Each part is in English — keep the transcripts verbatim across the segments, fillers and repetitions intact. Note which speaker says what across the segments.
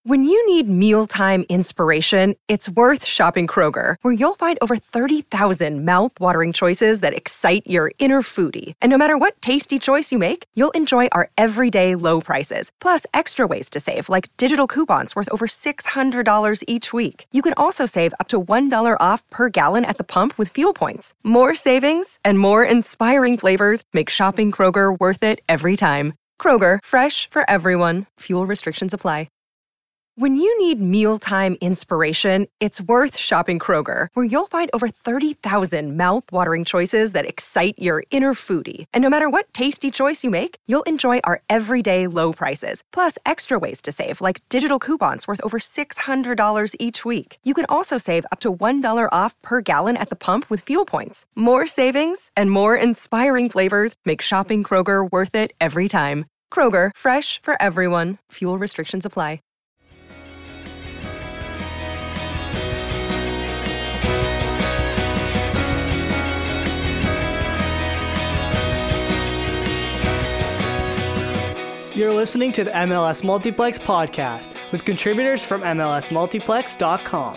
Speaker 1: When you need mealtime inspiration, it's worth shopping Kroger, where you'll find over thirty thousand mouth-watering choices that excite your inner foodie. And no matter what tasty choice you make, you'll enjoy our everyday low prices, plus extra ways to save, like digital coupons worth over six hundred dollars each week. You can also save up to one dollar off per gallon at the pump with fuel points. More savings and more inspiring flavors make shopping Kroger worth it every time. Kroger, fresh for everyone. Fuel restrictions apply. When you need mealtime inspiration, it's worth shopping Kroger, where you'll find over thirty thousand mouth-watering choices that excite your inner foodie. And no matter what tasty choice you make, you'll enjoy our everyday low prices, plus extra ways to save, like digital coupons worth over six hundred dollars each week. You can also save up to one dollar off per gallon at the pump with fuel points. More savings and more inspiring flavors make shopping Kroger worth it every time. Kroger, fresh for everyone. Fuel restrictions apply.
Speaker 2: You're listening to the M L S Multiplex podcast with contributors from M L S multiplex dot com.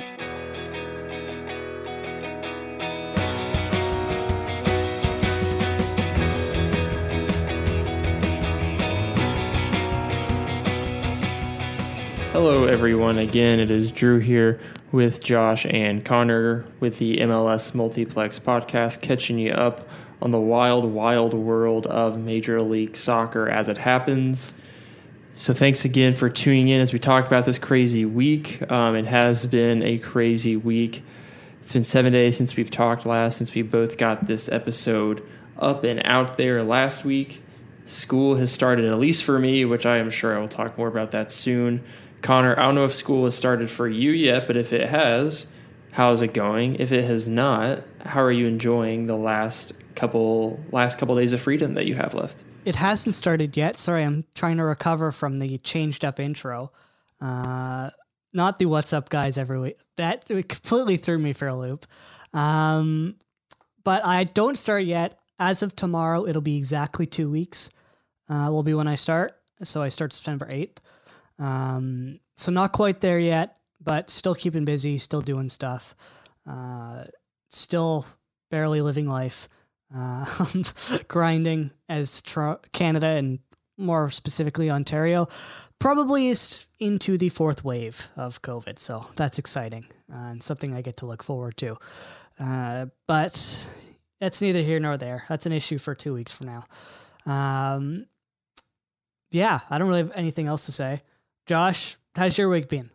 Speaker 3: Hello everyone, again it is Drew here with Josh and Connor with the M L S Multiplex podcast, catching you up on the wild, wild world of Major League Soccer as it happens. So thanks again for tuning in as we talk about this crazy week. Um, it has been a crazy week. It's been seven days since we've talked last, since we both got this episode up and out there last week. School has started, at least for me, which I am sure I will talk more about that soon. Connor, I don't know if school has started for you yet, but if it has, how's it going? If it has not, how are you enjoying the last couple last couple days of freedom that you have left?
Speaker 2: It hasn't started yet. Sorry, I'm trying to recover from the changed up intro. Uh, not the what's up guys every week. That completely threw me for a loop. Um, but I don't start yet. As of tomorrow, it'll be exactly two weeks. Uh, will be when I start. So I start September eighth. Um, so not quite there yet, but still keeping busy, still doing stuff. Uh, still barely living life. Uh, grinding as tr- Canada and more specifically Ontario probably is into the fourth wave of COVID. So that's exciting uh, and something I get to look forward to. Uh, but that's neither here nor there. That's an issue for two weeks from now. Um, yeah, I don't really have anything else to say. Josh, how's your week been?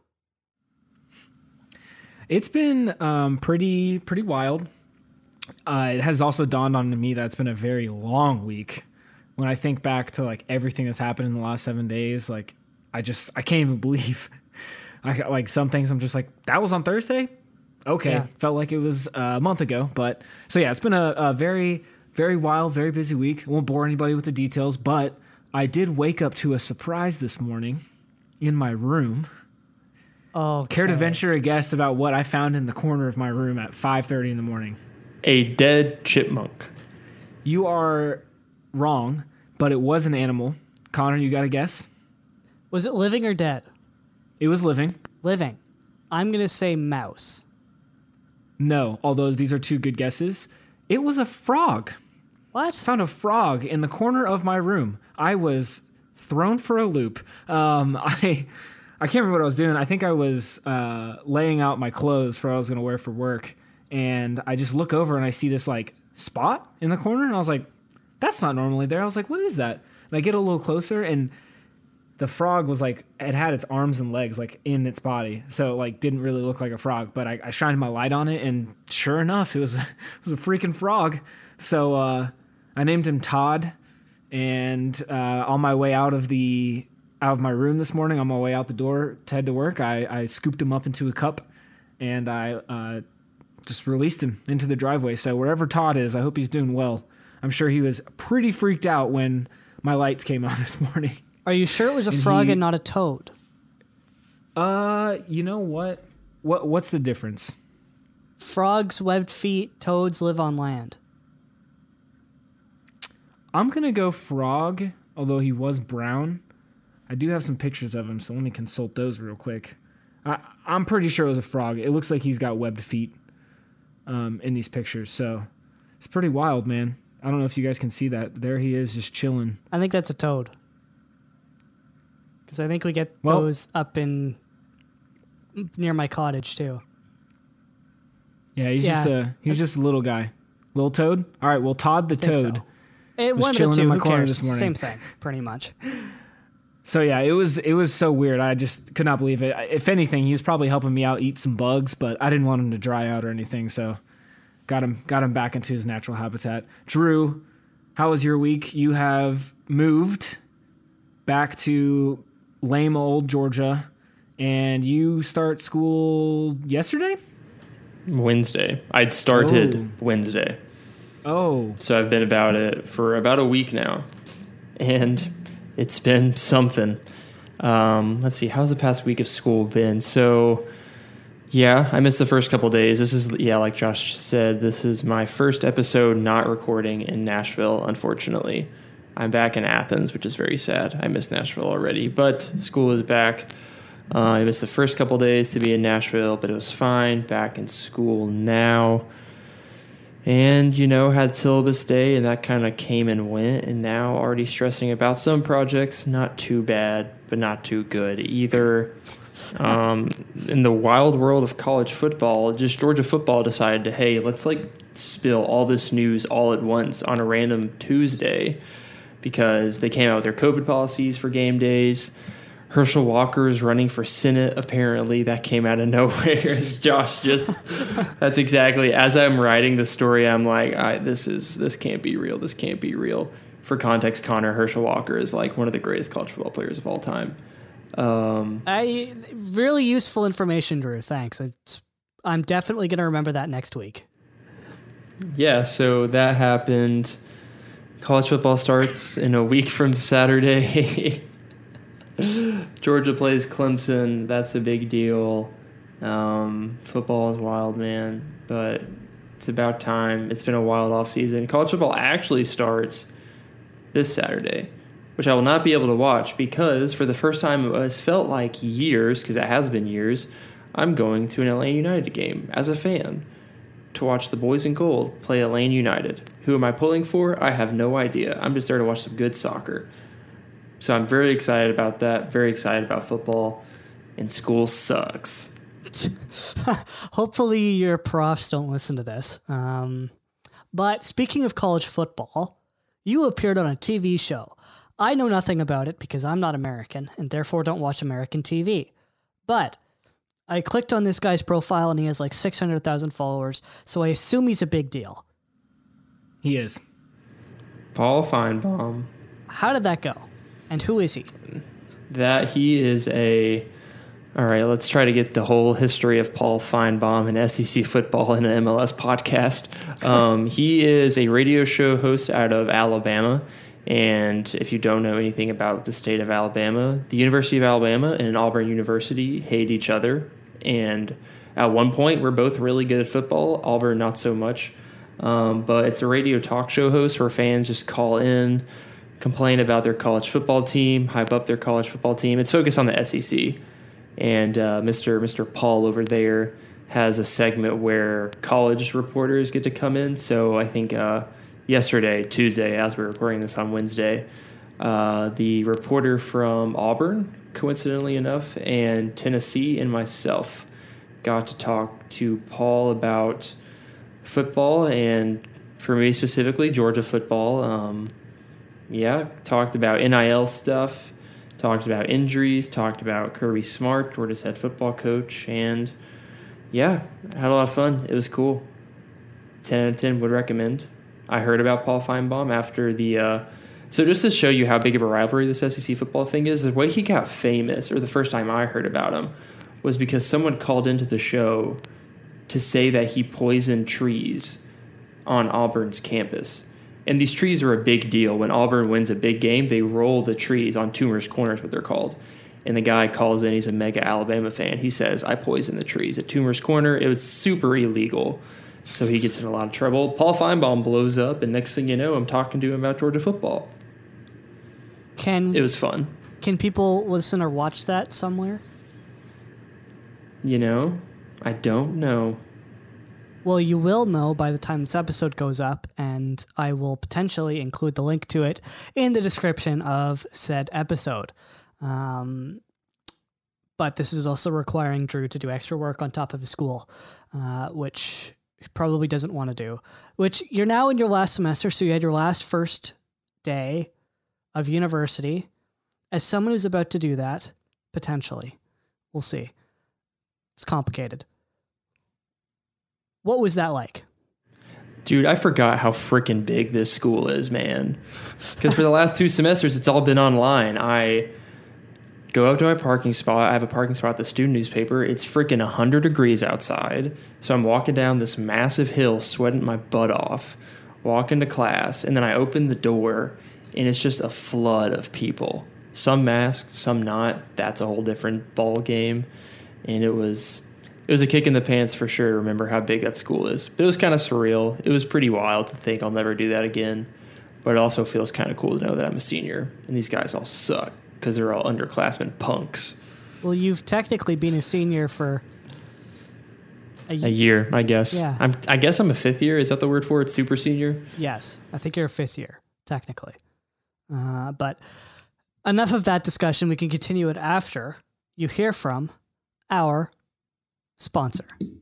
Speaker 4: It's been um, pretty pretty wild. Uh, it has also dawned on me that it's been a very long week. When I think back to like everything that's happened in the last seven days, like I just I can't even believe. I like some things I'm just like, that was on Thursday. Okay, yeah. Felt like it was a month ago, but so yeah, it's been a, a very very wild, very busy week. I won't bore anybody with the details, but I did wake up to a surprise this morning in my room.
Speaker 2: Oh,
Speaker 4: care to venture a guess about what I found in the corner of my room at five thirty in the morning?
Speaker 3: A dead chipmunk.
Speaker 4: You are wrong, but it was an animal. Connor, you got a guess?
Speaker 2: Was it living or dead?
Speaker 4: It was living.
Speaker 2: Living. I'm going to say mouse.
Speaker 4: No, although these are two good guesses. It was a frog.
Speaker 2: What?
Speaker 4: Found a frog in the corner of my room. I was thrown for a loop. Um, I I can't remember what I was doing. I think I was uh, laying out my clothes for what I was going to wear for work. And I just look over and I see this like spot in the corner. And I was like, that's not normally there. I was like, what is that? And I get a little closer and the frog was like, it had its arms and legs like in its body. So like didn't really look like a frog, but I, I shined my light on it and sure enough, it was, it was a freaking frog. So uh, I named him Todd. And uh, on my way out of the, out of my room this morning, on my way out the door to head to work, I, I scooped him up into a cup and I, uh, just released him into the driveway. So wherever Todd is, I hope he's doing well. I'm sure he was pretty freaked out when my lights came on this morning.
Speaker 2: Are you sure it was a and frog he, and not a toad?
Speaker 4: Uh, you know what? What what's the difference?
Speaker 2: Frogs, webbed feet, toads live on land.
Speaker 4: I'm gonna go frog, although he was brown. I do have some pictures of him, so let me consult those real quick. I, I'm pretty sure it was a frog. It looks like he's got webbed feet um, in these pictures, so it's pretty wild, man. I don't know if you guys can see that. There he is, just chilling.
Speaker 2: I think that's a toad. Because I think we get
Speaker 4: Well-
Speaker 2: those up in near my cottage too.
Speaker 4: Yeah, he's
Speaker 2: Yeah.
Speaker 4: just a he's just a little guy, little toad. All right, well, Todd the
Speaker 2: I think
Speaker 4: toad.
Speaker 2: so. It,
Speaker 4: was
Speaker 2: one of the
Speaker 4: chilling in
Speaker 2: two.
Speaker 4: my
Speaker 2: Who
Speaker 4: corner
Speaker 2: cares?
Speaker 4: this morning.
Speaker 2: Same thing, pretty much.
Speaker 4: So yeah, it was it was so weird. I just could not believe it. If anything, he was probably helping me out eat some bugs, but I didn't want him to dry out or anything, so got him got him back into his natural habitat. Drew, how was your week? You have moved back to lame old Georgia, and you start school yesterday?
Speaker 3: Wednesday. I'd started
Speaker 4: Oh.
Speaker 3: Wednesday.
Speaker 4: Oh,
Speaker 3: So I've been about it for about a week now. And it's been something. Um, let's see, how's the past week of school been? So, yeah, I missed the first couple days. This is, yeah, like Josh said, this is my first episode not recording in Nashville, unfortunately. I'm back in Athens, which is very sad. I missed Nashville already, but school is back. Uh, I missed the first couple days to be in Nashville, but it was fine. Back in school now. And, you know, had syllabus day, and that kind of came and went, and now already stressing about some projects. Not too bad, but not too good either. Um, in the wild world of college football, just Georgia football decided to, hey, let's, like, spill all this news all at once on a random Tuesday because they came out with their COVID policies for game days. Herschel Walker is running for Senate, apparently. That came out of nowhere. Josh just, that's exactly, as I'm writing the story, I'm like, I, this is, this can't be real. This can't be real. For context, Connor, Herschel Walker is like one of the greatest college football players of all time. Um,
Speaker 2: I really useful information, Drew. Thanks. It's, I'm definitely going to remember that next week.
Speaker 3: yeah, so that happened. College football starts in a week from Saturday. Georgia plays Clemson. That's a big deal. Um, football is wild, man. But it's about time. It's been a wild offseason. College football actually starts this Saturday, which I will not be able to watch because for the first time it's felt like years, because it has been years, I'm going to an Atlanta United game as a fan to watch the boys in gold play Atlanta United. Who am I pulling for? I have no idea. I'm just there to watch some good soccer. So I'm very excited about that, very excited about football, and school sucks.
Speaker 2: Hopefully your profs don't listen to this. Um, but speaking of college football, you appeared on a T V show. I know nothing about it because I'm not American and therefore don't watch American T V. But I clicked on this guy's profile and he has like six hundred thousand followers, so I assume he's a big deal.
Speaker 4: he is.
Speaker 3: Paul Feinbaum.
Speaker 2: How did that go? And who is he?
Speaker 3: That he is a... All right, let's try to get the whole history of Paul Feinbaum and S E C football in an M L S podcast. Um, he is a radio show host out of Alabama. And if you don't know anything about the state of Alabama, the University of Alabama and Auburn University hate each other. And at one point, we're both really good at football. Auburn, not so much. Um, but it's a radio talk show host where fans just call in, complain about their college football team, hype up their college football team. It's focused on the S E C. And uh, Mister Mister Paul over there has a segment where college reporters get to come in. So I think uh, yesterday, Tuesday, as we're recording this on Wednesday, uh, the reporter from Auburn, coincidentally enough, and Tennessee and myself got to talk to Paul about football and, for me specifically, Georgia football. Um, yeah, talked about N I L stuff. Talked about injuries, talked about Kirby Smart, Georgia's head football coach, and yeah, had a lot of fun. It was cool. ten out of ten would recommend. I heard about Paul Feinbaum after the, uh, so just to show you how big of a rivalry this S E C football thing is, the way he got famous, or the first time I heard about him, was because someone called into the show to say that he poisoned trees on Auburn's campus. And these trees are a big deal. When Auburn wins a big game, they roll the trees on Toomer's Corner is what they're called. And the guy calls in, he's a mega Alabama fan. He says, I poisoned the trees at Toomer's Corner. It was super illegal. So he gets in a lot of trouble. Paul Feinbaum blows up, and next thing you know, I'm talking to him about Georgia football.
Speaker 2: Can
Speaker 3: It was fun.
Speaker 2: Can people listen or watch that somewhere?
Speaker 3: You know, I don't know.
Speaker 2: Well, you will know by the time this episode goes up, and I will potentially include the link to it in the description of said episode. Um, but this is also requiring Drew to do extra work on top of his school, uh, which he probably doesn't want to do. Which you're now in your last semester, so you had your last first day of university. As someone who's about to do that, potentially, we'll see. It's complicated. What was that like?
Speaker 3: Dude, I forgot how freaking big this school is, man. Because for the last two semesters, it's all been online. I go up to my parking spot. I have a parking spot at the student newspaper. It's freaking one hundred degrees outside. So I'm walking down this massive hill, sweating my butt off, walking to class. And then I open the door, and it's just a flood of people. Some masked, some not. That's a whole different ball game. And it was... It was a kick in the pants for sure to remember how big that school is. But it was kind of surreal. It was pretty wild to think I'll never do that again. But it also feels kind of cool to know that I'm a senior. And these guys all suck because they're all underclassmen punks.
Speaker 2: Well, you've technically been a senior for a,
Speaker 3: a year, I guess.
Speaker 2: Yeah.
Speaker 3: I'm, I guess I'm a fifth year. Is that the word for it? Super senior?
Speaker 2: Yes. I think you're a fifth year, technically. Uh, but enough of that discussion. We can continue it after you hear from our sponsor.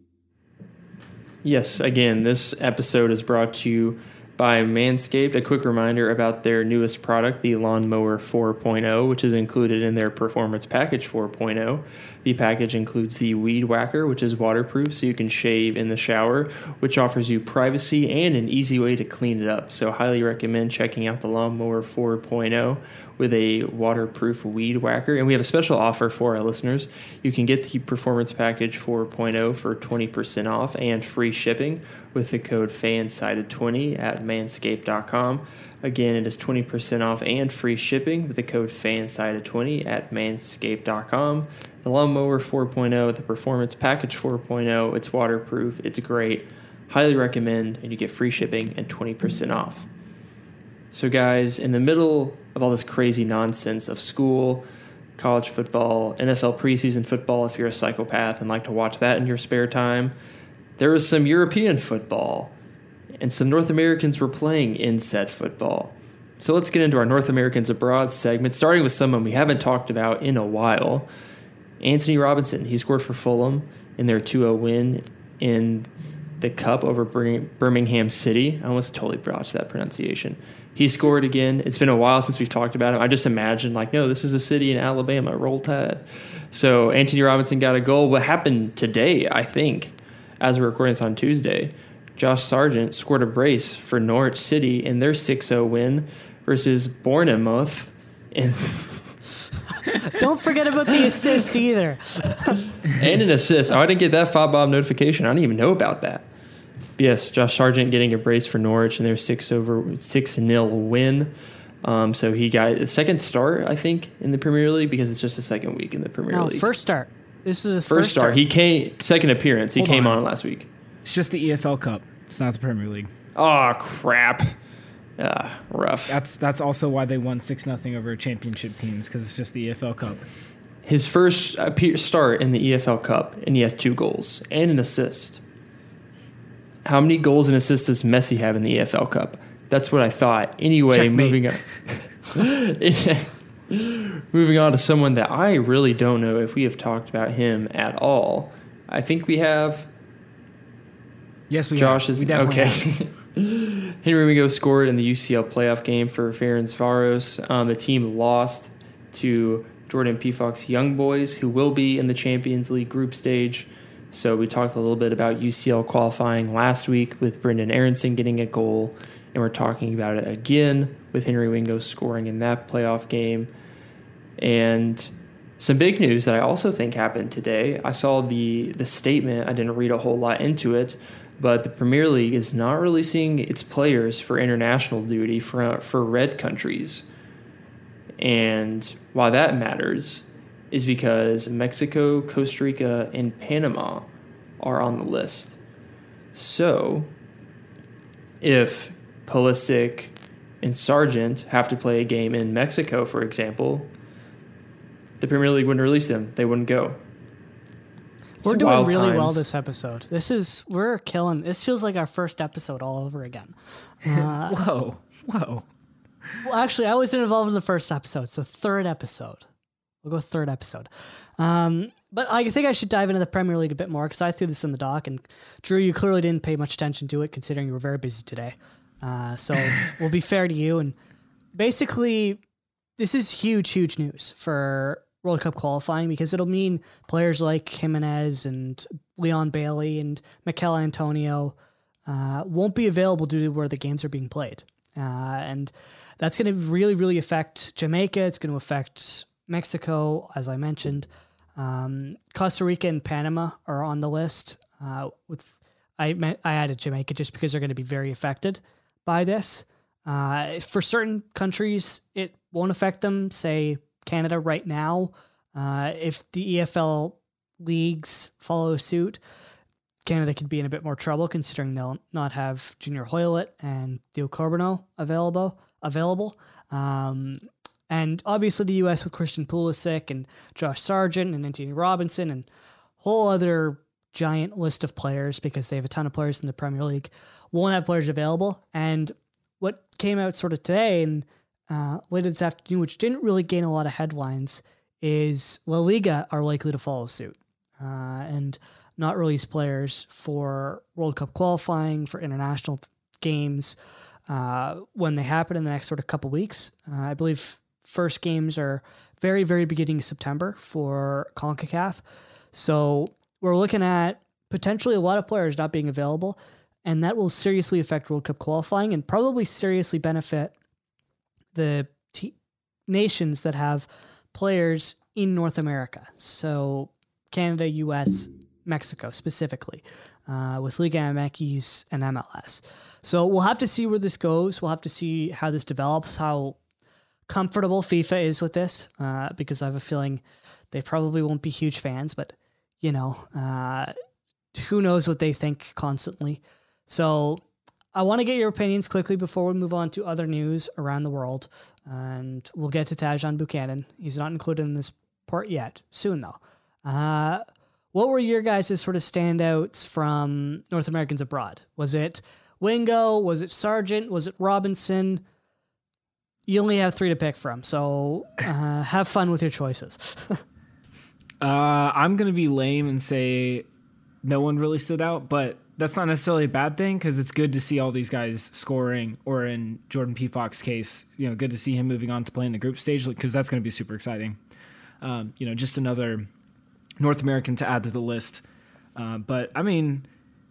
Speaker 3: Yes, again, this episode is brought to you by Manscaped. A quick reminder about their newest product, the Lawnmower four point oh, which is included in their Performance Package four point oh. The package includes the Weed Whacker, which is waterproof, so you can shave in the shower, which offers you privacy and an easy way to clean it up. So highly recommend checking out the Lawnmower four point oh with a waterproof Weed Whacker. And we have a special offer for our listeners. You can get the Performance Package four point oh for twenty percent off and free shipping with the code fansided twenty at manscaped dot com. Again, it is twenty percent off and free shipping with the code fansided twenty at manscaped dot com. The Lawnmower four point oh, the Performance Package four point oh, it's waterproof, it's great. Highly recommend, and you get free shipping and twenty percent off. So guys, in the middle of all this crazy nonsense of school, college football, N F L preseason football, if you're a psychopath and like to watch that in your spare time, there was some European football, and some North Americans were playing in said football. So let's get into our North Americans Abroad segment, starting with someone we haven't talked about in a while. Anthony Robinson, he scored for Fulham in their two oh win in the Cup over Birmingham City. I almost totally botched that pronunciation. He scored again. It's been a while since we've talked about him. I just imagined, like, no, this is a city in Alabama. Roll Tide. So Anthony Robinson got a goal. What happened today, I think, as we're recording this on Tuesday, Josh Sargent scored a brace for Norwich City in their six oh win versus Bournemouth. In
Speaker 2: Don't forget about the assist either.
Speaker 3: And an assist. Oh, I didn't get that fob bomb notification. I didn't even know about that. But yes, Josh Sargent getting a brace for Norwich in their six over six nil win. Um, so he got a second start, I think, in the Premier League because it's just the second week in the Premier
Speaker 2: No,
Speaker 3: League.
Speaker 2: first start. This is his
Speaker 3: First,
Speaker 2: first
Speaker 3: start.
Speaker 2: start.
Speaker 3: He came second appearance. He
Speaker 4: Hold
Speaker 3: came
Speaker 4: on.
Speaker 3: on last week.
Speaker 4: It's just the E F L Cup. It's not the Premier League.
Speaker 3: Oh crap! Ah, rough.
Speaker 4: That's that's also why they won six nothing over championship teams, because it's just the E F L Cup.
Speaker 3: His first appear- start in the E F L Cup, and he has two goals and an assist. How many goals and assists does Messi have in the E F L Cup? That's what I thought. Anyway,
Speaker 4: Checkmate.
Speaker 3: moving on. Moving on to someone that I really don't know if we have talked about him at all. I think we have.
Speaker 4: Yes, we
Speaker 3: Josh
Speaker 4: have.
Speaker 3: is
Speaker 4: we definitely
Speaker 3: okay.
Speaker 4: have.
Speaker 3: Henry Wingo scored in the U C L playoff game for Ferencváros. Um, the team lost to Jordan Pefok's Young Boys, who will be in the Champions League group stage. So we talked a little bit about U C L qualifying last week with Brendan Aronson getting a goal, and we're talking about it again with Henry Wingo scoring in that playoff game. And some big news that I also think happened today. I saw the the statement. I didn't read a whole lot into it, but the Premier League is not releasing its players for international duty for for red countries. And why that matters is because Mexico, Costa Rica, and Panama are on the list. So if Pulisic and Sargent have to play a game in Mexico, for example, the Premier League wouldn't release them. They wouldn't go.
Speaker 2: We're
Speaker 3: It's
Speaker 2: doing
Speaker 3: wild
Speaker 2: really well
Speaker 3: times.
Speaker 2: this episode. This is, we're killing, this feels like our first episode all over again. Uh,
Speaker 4: Whoa, whoa.
Speaker 2: well, actually, I wasn't involved in the first episode, so third episode. We'll go third episode. Um, but I think I should dive into the Premier League a bit more because I threw this in the doc, and Drew, you clearly didn't pay much attention to it considering you were very busy today. Uh, so we'll be fair to you. And basically, this is huge, huge news for World Cup qualifying because it'll mean players like Jimenez and Leon Bailey and Mikel Antonio uh, won't be available due to where the games are being played. Uh, and that's going to really, really affect Jamaica. It's going to affect Mexico, as I mentioned. Um, Costa Rica and Panama are on the list. Uh, with I meant, I added Jamaica just because they're going to be very affected by this. Uh, for certain countries, it won't affect them. Say Canada right now. Uh, if the E F L leagues follow suit, Canada could be in a bit more trouble considering they'll not have Junior Hoylett and Theo Corbeau available. Available. Um, And obviously the U S with Christian Pulisic and Josh Sargent and Anthony Robinson and whole other giant list of players because they have a ton of players in the Premier League won't have players available. And what came out sort of today and uh, later this afternoon, which didn't really gain a lot of headlines, is La Liga are likely to follow suit uh, and not release players for World Cup qualifying, for international games uh, when they happen in the next sort of couple weeks. Uh, I believe first games are very, very beginning of September for CONCACAF. So we're looking at potentially a lot of players not being available, and that will seriously affect World Cup qualifying and probably seriously benefit the t- nations that have players in North America. So Canada, U S, Mexico specifically, uh, with Liga M X and M L S. So we'll have to see where this goes. We'll have to see how this develops, how comfortable FIFA is with this, uh, because I have a feeling they probably won't be huge fans, but you know, uh, who knows what they think constantly. So I want to get your opinions quickly before we move on to other news around the world. And we'll get to Tajon Buchanan. He's not included in this part yet. Soon though. Uh, what were your guys' sort of standouts from North Americans abroad? Was it Wingo? Was it Sargent? Was it Robinson? You only have three to pick from, so uh, have fun with your choices.
Speaker 4: uh, I'm going to be lame and say no one really stood out, but that's not necessarily a bad thing because it's good to see all these guys scoring, or in Jordan Pefok's case, you know, good to see him moving on to play in the group stage because that's going to be super exciting. Um, you know, just another North American to add to the list. Uh, but, I mean,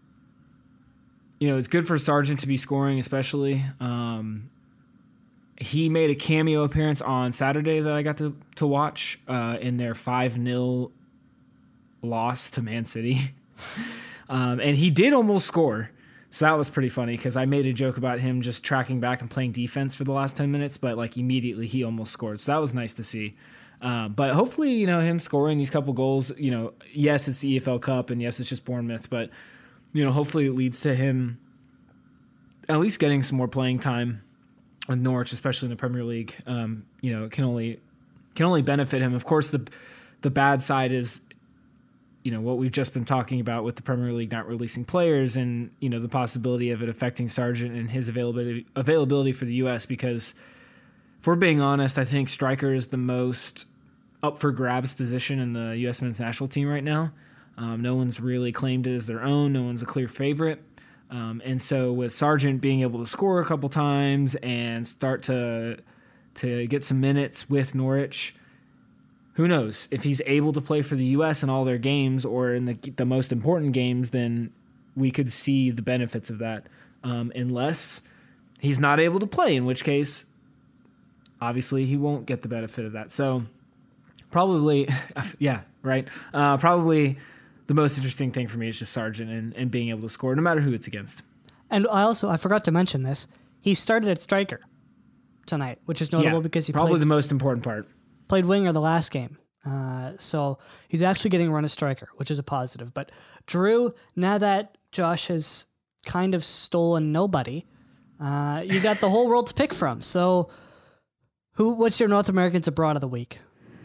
Speaker 4: you know, it's good for Sargent to be scoring especially. Um He made a cameo appearance on Saturday that I got to, to watch uh, in their five nil loss to Man City. um, and he did almost score. So that was pretty funny because I made a joke about him just tracking back and playing defense for the last ten minutes, but like immediately he almost scored. So that was nice to see. Uh, but hopefully, you know, him scoring these couple goals, you know, yes, it's the E F L Cup and yes, it's just Bournemouth, but, you know, hopefully it leads to him at least getting some more playing time with Norwich, especially in the Premier League. Um, you know, it can only can only benefit him. Of course, the the bad side is, you know, what we've just been talking about with the Premier League not releasing players, and you know the possibility of it affecting Sargent and his availability availability for the U S. Because, if we're being honest, I think striker is the most up for grabs position in the U S men's national team right now. Um, no one's really claimed it as their own. No one's a clear favorite. Um, and so with Sargent being able to score a couple times and start to to get some minutes with Norwich, who knows? If he's able to play for the U S in all their games or in the the most important games, then we could see the benefits of that. Um, unless he's not able to play, in which case, obviously, he won't get the benefit of that. So probably, yeah, right. Uh, probably the most interesting thing for me is just Sargent and, and being able to score no matter who it's against.
Speaker 2: And I also, I forgot to mention this, he started at striker tonight, which is notable
Speaker 4: Yeah,
Speaker 2: because he
Speaker 4: probably
Speaker 2: played,
Speaker 4: the most important part.
Speaker 2: played winger the last game. Uh, so he's actually getting a run as striker, which is a positive. But Drew, now that Josh has kind of stolen nobody, uh, you got the whole world to pick from. So who? What's your North Americans abroad of the week?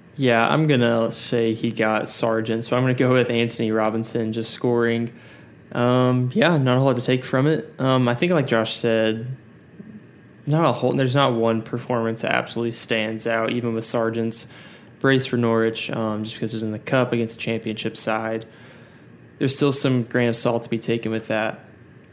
Speaker 3: Yeah, I'm going to say he got Sargent, so I'm going to go with Anthony Robinson just scoring. Um, yeah, not a whole lot to take from it. Um, I think like Josh said, not a whole, there's not one performance that absolutely stands out, even with Sargent's brace for Norwich, um, just because it was in the Cup against the championship side. There's still some grain of salt to be taken with that.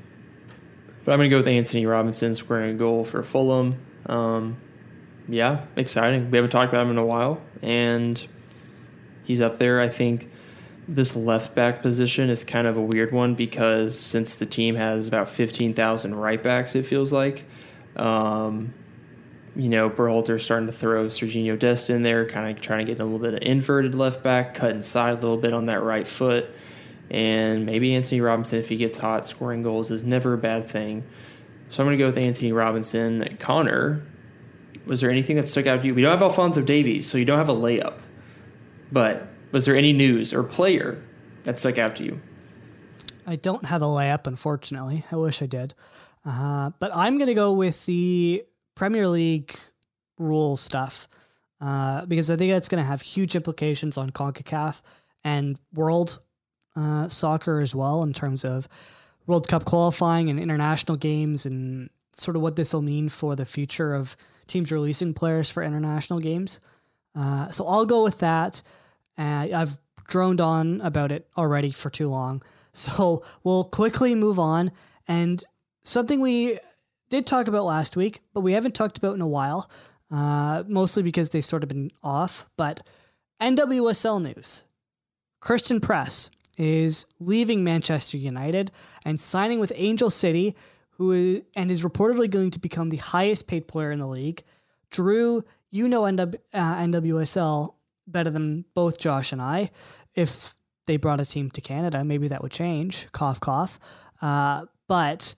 Speaker 3: But I'm going to go with Anthony Robinson scoring a goal for Fulham. Um, yeah, exciting. We haven't talked about him in a while, and he's up there. I think this left back position is kind of a weird one because since the team has about fifteen thousand right backs, it feels like, um, you know, Berhalter's starting to throw Serginho Dest in there, kind of trying to get a little bit of inverted left back, cut inside a little bit on that right foot. And maybe Anthony Robinson, if he gets hot, scoring goals is never a bad thing. So I'm going to go with Anthony Robinson. Connor, was there anything that stuck out to you? We don't have Alphonso Davies, so you don't have a layup. But was there any news or player that stuck out to you?
Speaker 2: I don't have a layup, unfortunately. I wish I did. Uh, but I'm going to go with the Premier League rule stuff uh, because I think that's going to have huge implications on CONCACAF and world uh, soccer as well in terms of World Cup qualifying and international games and sort of what this will mean for the future of teams releasing players for international games. Uh, so I'll go with that. Uh, I've droned on about it already for too long. So we'll quickly move on. And something we did talk about last week, but we haven't talked about in a while, uh, mostly because they've sort of been off. But N W S L news. Christen Press is leaving Manchester United and signing with Angel City, who is, and is reportedly going to become the highest paid player in the league. Drew, you know N W S L better than both Josh and I. If they brought a team to Canada, maybe that would change. Cough, cough. Uh, but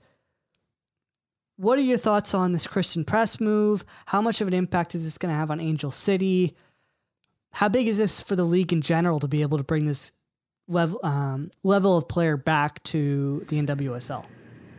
Speaker 2: what are your thoughts on this Christen Press move? How much of an impact is this going to have on Angel City? How big is this for the league in general to be able to bring this level um, level of player back to the N W S L?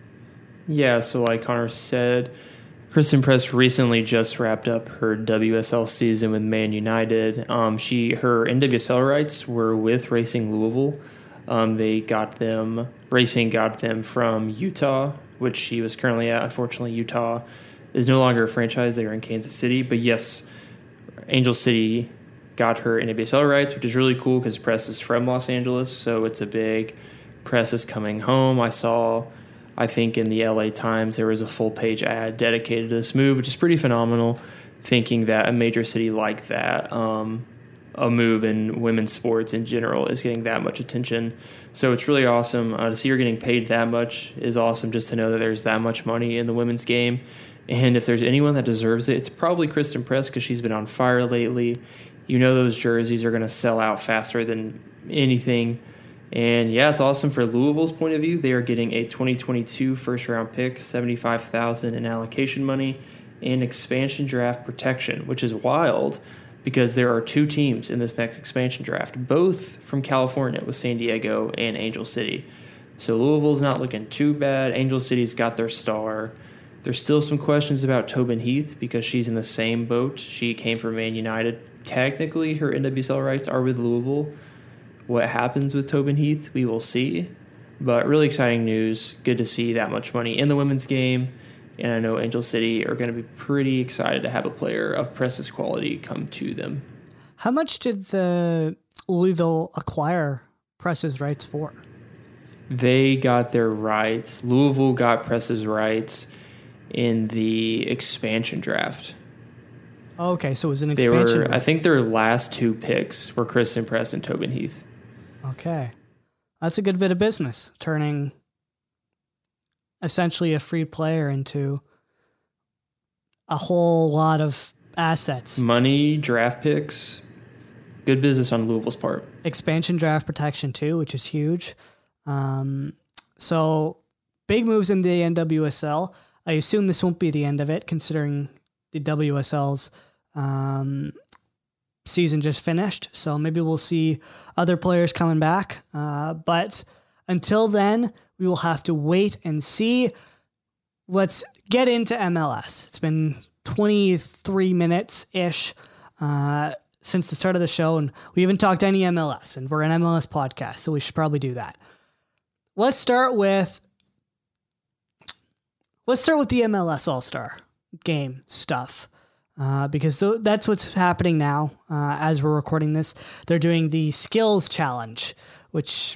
Speaker 3: Yeah, so like Connor said, Christen Press recently just wrapped up her W S L season with Man United. Um, she her N W S L rights were with Racing Louisville. Um, they got them, Racing got them from Utah, which she was currently at. Unfortunately, Utah is no longer a franchise. They are in Kansas City. But yes, Angel City got her N W S L rights, which is really cool because Press is from Los Angeles, so it's a big Press is coming home. I saw, I think in the L A Times, there was a full-page ad dedicated to this move, which is pretty phenomenal, thinking that a major city like that, um, a move in women's sports in general, is getting that much attention. So it's really awesome. Uh, to see her getting paid that much is awesome, just to know that there's that much money in the women's game. And if there's anyone that deserves it, it's probably Christen Press because she's been on fire lately. You know those jerseys are going to sell out faster than anything. And yeah, it's awesome for Louisville's point of view. They are getting a twenty twenty-two first-round pick, seventy-five thousand dollars in allocation money, and expansion draft protection, which is wild because there are two teams in this next expansion draft, both from California with San Diego and Angel City. So Louisville's not looking too bad. Angel City's got their star. There's still some questions about Tobin Heath because she's in the same boat. She came from Man United. Technically, her N W S L rights are with Louisville. What happens with Tobin Heath, we will see. But really exciting news. Good to see that much money in the women's game. And I know Angel City are going to be pretty excited to have a player of Press's quality come to them.
Speaker 2: How much did the Louisville acquire Press's rights for?
Speaker 3: They got their rights. Louisville got Press's rights in the expansion draft.
Speaker 2: Okay, so it was an
Speaker 3: They
Speaker 2: expansion
Speaker 3: were,
Speaker 2: draft.
Speaker 3: I think their last two picks were Christen Press and Tobin Heath.
Speaker 2: Okay. That's a good bit of business, turning essentially a free player into a whole lot of assets.
Speaker 3: Money, draft picks, good business on Louisville's part.
Speaker 2: Expansion draft protection too, which is huge. Um, so big moves in the N W S L. I assume this won't be the end of it, considering the W S L's um, season just finished. So maybe we'll see other players coming back. Uh, but until then, we will have to wait and see. Let's get into M L S. It's been twenty-three minutes-ish. Uh, since the start of the show, and we haven't talked any M L S, and we're an M L S podcast, so we should probably do that. Let's start with let's start with the M L S All-Star game stuff, uh, because th- that's what's happening now uh, as we're recording this. They're doing the Skills Challenge, which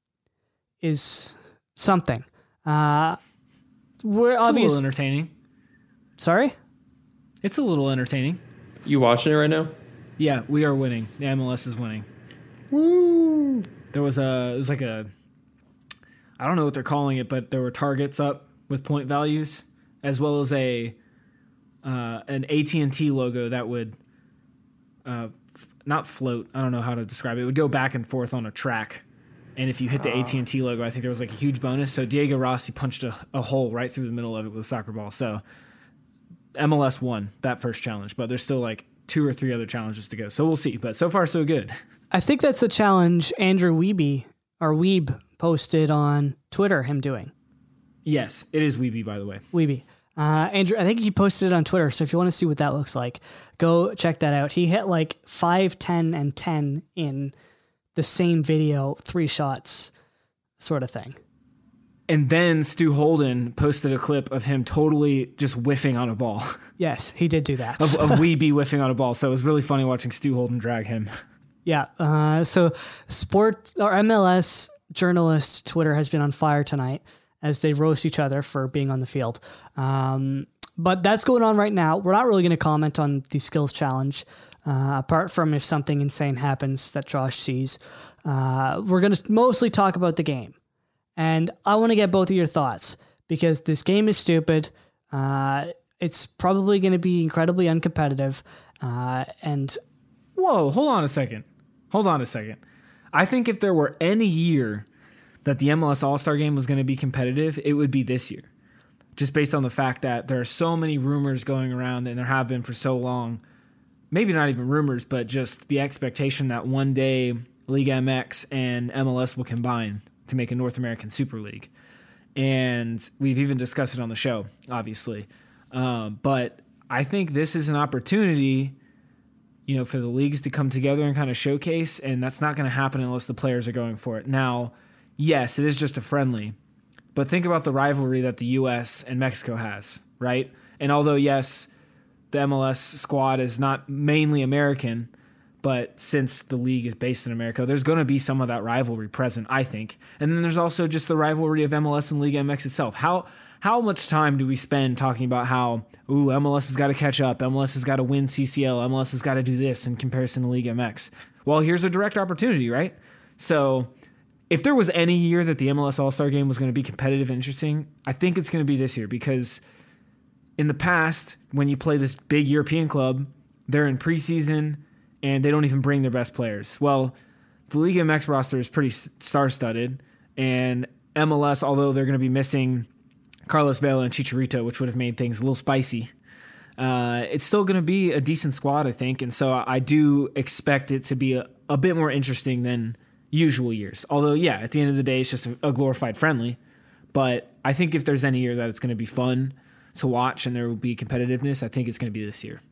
Speaker 2: is something. Uh, we're
Speaker 4: It's
Speaker 2: obvious-
Speaker 4: a little entertaining.
Speaker 2: Sorry?
Speaker 4: It's a little entertaining.
Speaker 3: You watching it right now?
Speaker 4: Yeah, we are winning. The M L S is winning.
Speaker 3: Woo!
Speaker 4: There was a, it was like a, I don't know what they're calling it, but there were targets up with point values, as well as a, uh, an A T and T logo that would, uh, f- not float. I don't know how to describe it. It would go back and forth on a track. And if you hit the A T and T logo, I think there was like a huge bonus. So Diego Rossi punched a, a hole right through the middle of it with a soccer ball. So M L S won that first challenge, but there's still like two or three other challenges to go. So we'll see. But so far, so good.
Speaker 2: I think that's the challenge Andrew Wiebe, or Weeb, posted on Twitter, him doing.
Speaker 4: Yes, it is Weeby, by the way.
Speaker 2: Weeby. Uh, Andrew, I think he posted it on Twitter, so if you want to see what that looks like, go check that out. He hit like five, ten, and ten in the same video, three shots sort of thing.
Speaker 4: And then Stu Holden posted a clip of him totally just whiffing on a ball.
Speaker 2: Yes, he did do that.
Speaker 4: of of Weeby whiffing on a ball. So it was really funny watching Stu Holden drag him.
Speaker 2: Yeah. Uh, so sport or M L S journalist Twitter has been on fire tonight as they roast each other for being on the field. Um, but that's going on right now. We're not really going to comment on the skills challenge, uh, apart from if something insane happens that Josh sees. Uh, we're going to mostly talk about the game. And I want to get both of your thoughts because this game is stupid. Uh, it's probably going to be incredibly uncompetitive. Uh, and
Speaker 4: Whoa, hold on a second. Hold on a second. I think if there were any year that the M L S All-Star Game was going to be competitive, it would be this year. Just based on the fact that there are so many rumors going around, and there have been for so long. Maybe not even rumors, but just the expectation that one day Liga M X and M L S will combine to make a North American Super League. And we've even discussed it on the show, obviously. Um, but I think this is an opportunity, you know, for the leagues to come together and kind of showcase, and that's not going to happen unless the players are going for it. Now, yes, it is just a friendly, but think about the rivalry that the U S and Mexico has, right? And although, yes, the M L S squad is not mainly American, but since the league is based in America, there's going to be some of that rivalry present, I think. And then there's also just the rivalry of M L S and Liga M X itself. How how much time do we spend talking about how, ooh, M L S has got to catch up, M L S has got to win C C L, M L S has got to do this in comparison to Liga M X? Well, here's a direct opportunity, right? So if there was any year that the M L S All-Star Game was going to be competitive and interesting, I think it's going to be this year, because in the past, when you play this big European club, they're in preseason and they don't even bring their best players. Well, the Liga M X roster is pretty star-studded, and M L S, although they're going to be missing Carlos Vela and Chicharito, which would have made things a little spicy, uh, it's still going to be a decent squad, I think, and so I do expect it to be a, a bit more interesting than usual years. Although, yeah, at the end of the day, it's just a, a glorified friendly, but I think if there's any year that it's going to be fun to watch and there will be competitiveness, I think it's going to be this year.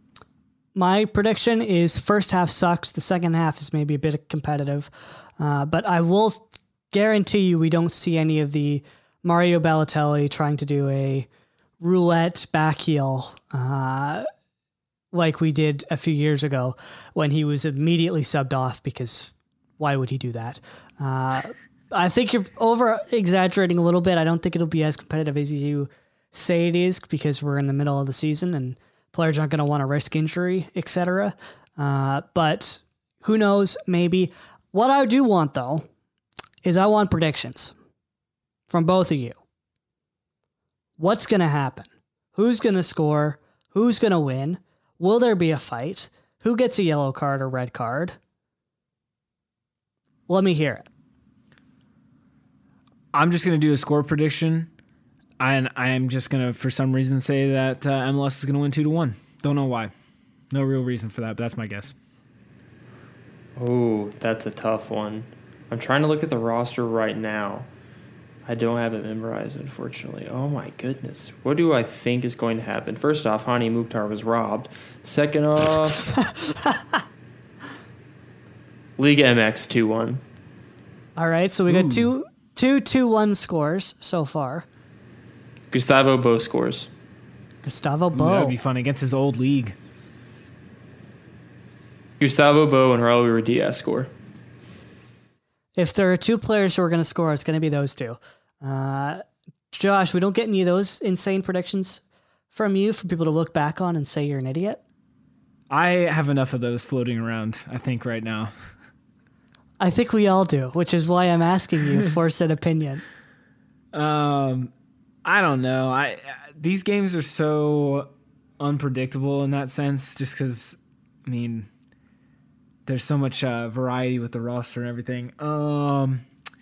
Speaker 2: My prediction is first half sucks. The second half is maybe a bit competitive. Uh, but I will guarantee you we don't see any of the Mario Balotelli trying to do a roulette back heel uh, like we did a few years ago when he was immediately subbed off, because why would he do that? Uh, I think you're over exaggerating a little bit. I don't think it'll be as competitive as you say it is, because we're in the middle of the season and players aren't going to want to risk injury, et cetera. Uh, but who knows? Maybe. What I do want, though, is I want predictions from both of you. What's going to happen? Who's going to score? Who's going to win? Will there be a fight? Who gets a yellow card or red card? Let me hear it.
Speaker 4: I'm just going to do a score prediction. And I am just going to, for some reason, say that uh, M L S is going to win two to one. Don't know why. No real reason for that, but that's my guess.
Speaker 3: Oh, that's a tough one. I'm trying to look at the roster right now. I don't have it memorized, unfortunately. Oh, my goodness. What do I think is going to happen? First off, Hani Mukhtar was robbed. Second off, Liga M X two one.
Speaker 2: All right, so we got two, two, two, one scores so far.
Speaker 3: Gustavo Bo scores.
Speaker 2: Gustavo
Speaker 4: Ooh,
Speaker 2: Bo.
Speaker 4: that would be fun against his old league.
Speaker 3: Gustavo Bo and Raul Ruiz score.
Speaker 2: If there are two players who are going to score, it's going to be those two. Uh, Josh, we don't get any of those insane predictions from you for people to look back on and say you're an idiot.
Speaker 4: I have enough of those floating around, I think, right now.
Speaker 2: I think we all do, which is why I'm asking you for said opinion.
Speaker 4: Um, I don't know. I these games are so unpredictable in that sense, just because, I mean, there's so much uh, variety with the roster and everything. Um,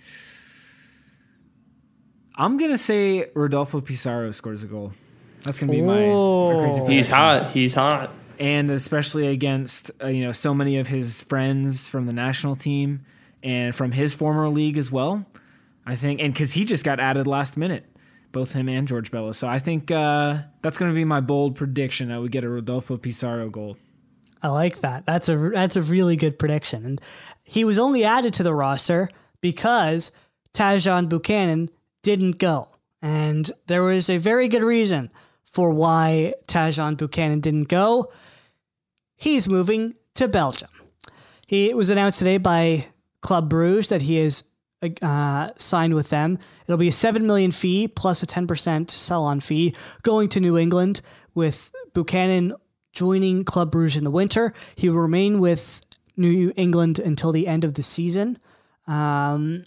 Speaker 4: I'm gonna say Rodolfo Pizarro scores a goal. That's gonna be my, my crazy prediction.
Speaker 3: He's hot. He's hot.
Speaker 4: And especially against uh, you know so many of his friends from the national team and from his former league as well. I think, and because he just got added last minute, both him and George Bello. So I think uh, that's going to be my bold prediction that we get a Rodolfo Pizarro goal.
Speaker 2: I like that. That's a that's a really good prediction. And he was only added to the roster because Tajon Buchanan didn't go, and there was a very good reason for why Tajon Buchanan didn't go. He's moving to Belgium. He, it was announced today by Club Bruges that he is uh, signed with them. It'll be a seven million dollars fee plus a ten percent sell-on fee going to New England, with Buchanan joining Club Bruges in the winter. He will remain with New England until the end of the season. Um,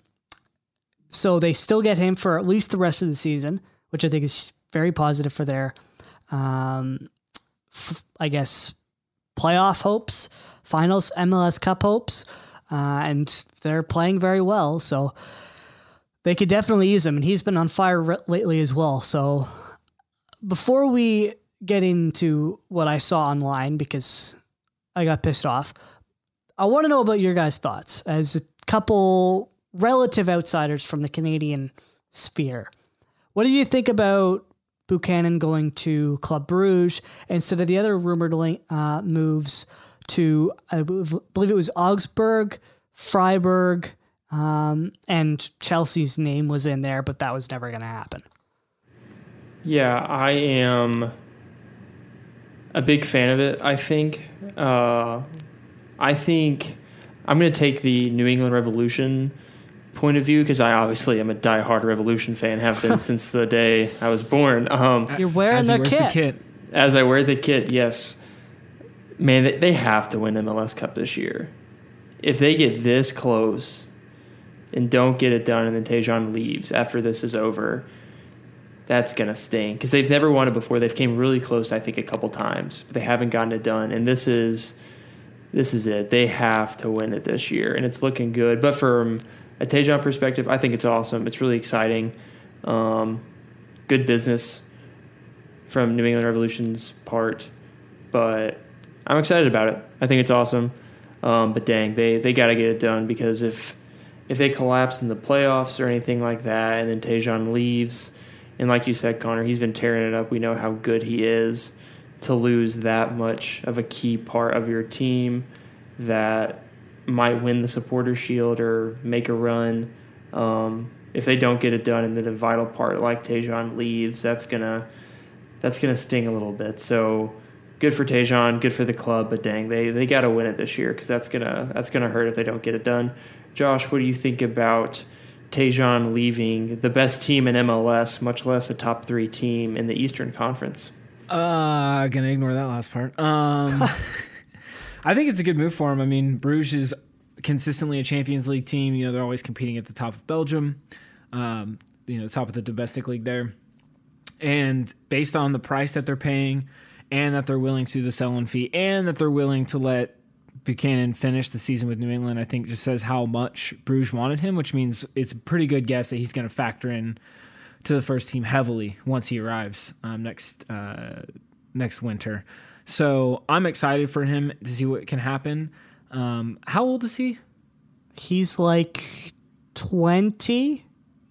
Speaker 2: so they still get him for at least the rest of the season, which I think is very positive for their, um, f- I guess, playoff hopes, finals, M L S Cup hopes, uh, and they're playing very well, so they could definitely use him, and he's been on fire re- lately as well. So before we get into what I saw online, because I got pissed off, I want to know about your guys' thoughts as a couple relative outsiders from the Canadian sphere. What do you think about Buchanan going to Club Bruges instead of the other rumored uh, moves to, I believe it was Augsburg, Freiburg, um, and Chelsea's name was in there, but that was never going to happen?
Speaker 3: Yeah, I am a big fan of it, I think. Uh, I think I'm going to take the New England Revolution point of view, because I obviously am a diehard Revolution fan, have been since the day I was born. Um,
Speaker 2: You're wearing the kit.
Speaker 4: the kit.
Speaker 3: As I wear the kit, yes. Man, they, they have to win M L S Cup this year. If they get this close and don't get it done and then Tajon leaves after this is over, that's going to sting. Because they've never won it before. They've came really close, I think, a couple times. But they haven't gotten it done. And this is this is it. They have to win it this year. And it's looking good. But from a Tajon perspective, I think it's awesome. It's really exciting. Um, good business from New England Revolution's part. But I'm excited about it. I think it's awesome. Um, but dang, they, they got to get it done, because if if they collapse in the playoffs or anything like that, and then Tajon leaves, and like you said, Connor, he's been tearing it up. We know how good he is. To lose that much of a key part of your team that might win the Supporter Shield or make a run, um, if they don't get it done and then a vital part like Tajon leaves, that's gonna that's gonna sting a little bit. So good for Tajon, good for the club, but dang, they they got to win it this year, because that's gonna that's gonna hurt if they don't get it done. Josh, what do you think about Tajon leaving the best team in M L S, much less a top three team in the Eastern Conference?
Speaker 4: Uh, gonna ignore that last part. Um, I think it's a good move for him. I mean, Bruges is consistently a Champions League team. You know, they're always competing at the top of Belgium, um, you know, top of the domestic league there. And based on the price that they're paying, and that they're willing to do the sell-in fee, and that they're willing to let Buchanan finish the season with New England, I think just says how much Bruges wanted him, which means it's a pretty good guess that he's going to factor in to the first team heavily once he arrives um, next uh, next winter. So I'm excited for him to see what can happen. Um, how old is he?
Speaker 2: He's like twenty.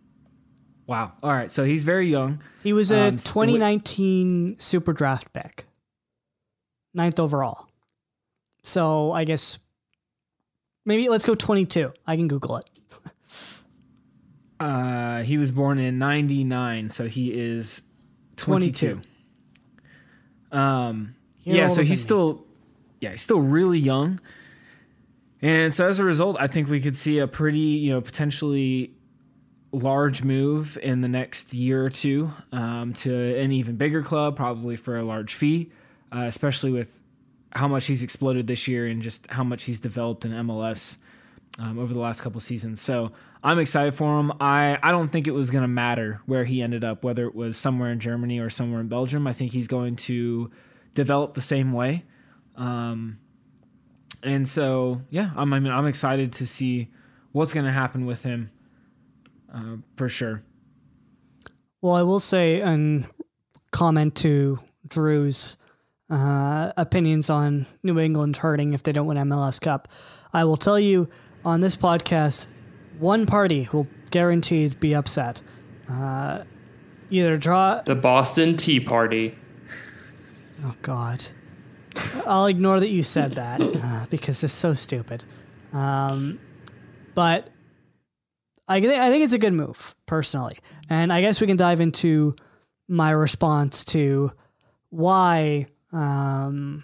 Speaker 4: Wow. All right. So he's very young.
Speaker 2: He was a
Speaker 4: Um,
Speaker 2: twenty nineteen Super Draft pick, ninth overall. So I guess, Maybe let's go twenty-two. I can Google it.
Speaker 4: Uh, he was born in ninety-nine, so he is twenty-two. twenty-two. Um, You're yeah, so he's still, yeah, he's still really young. And so as a result, I think we could see a pretty, you know, potentially large move in the next year or two um, to an even bigger club, probably for a large fee, uh, especially with how much he's exploded this year and just how much he's developed in M L S um, over the last couple seasons. So I'm excited for him. I, I don't think it was going to matter where he ended up, whether it was somewhere in Germany or somewhere in Belgium. I think he's going to develop the same way. Um, and so, yeah, I'm, I mean, I'm excited to see what's going to happen with him uh, for sure.
Speaker 2: Well, I will say and comment to Drew's uh, opinions on New England hurting if they don't win M L S Cup. I will tell you on this podcast, one party will guaranteed be upset. Uh, either draw...
Speaker 3: The Boston Tea Party.
Speaker 2: Oh, God. I'll ignore that you said that uh, because it's so stupid. Um, but I, th- I think it's a good move, personally. And I guess we can dive into my response to why... Um,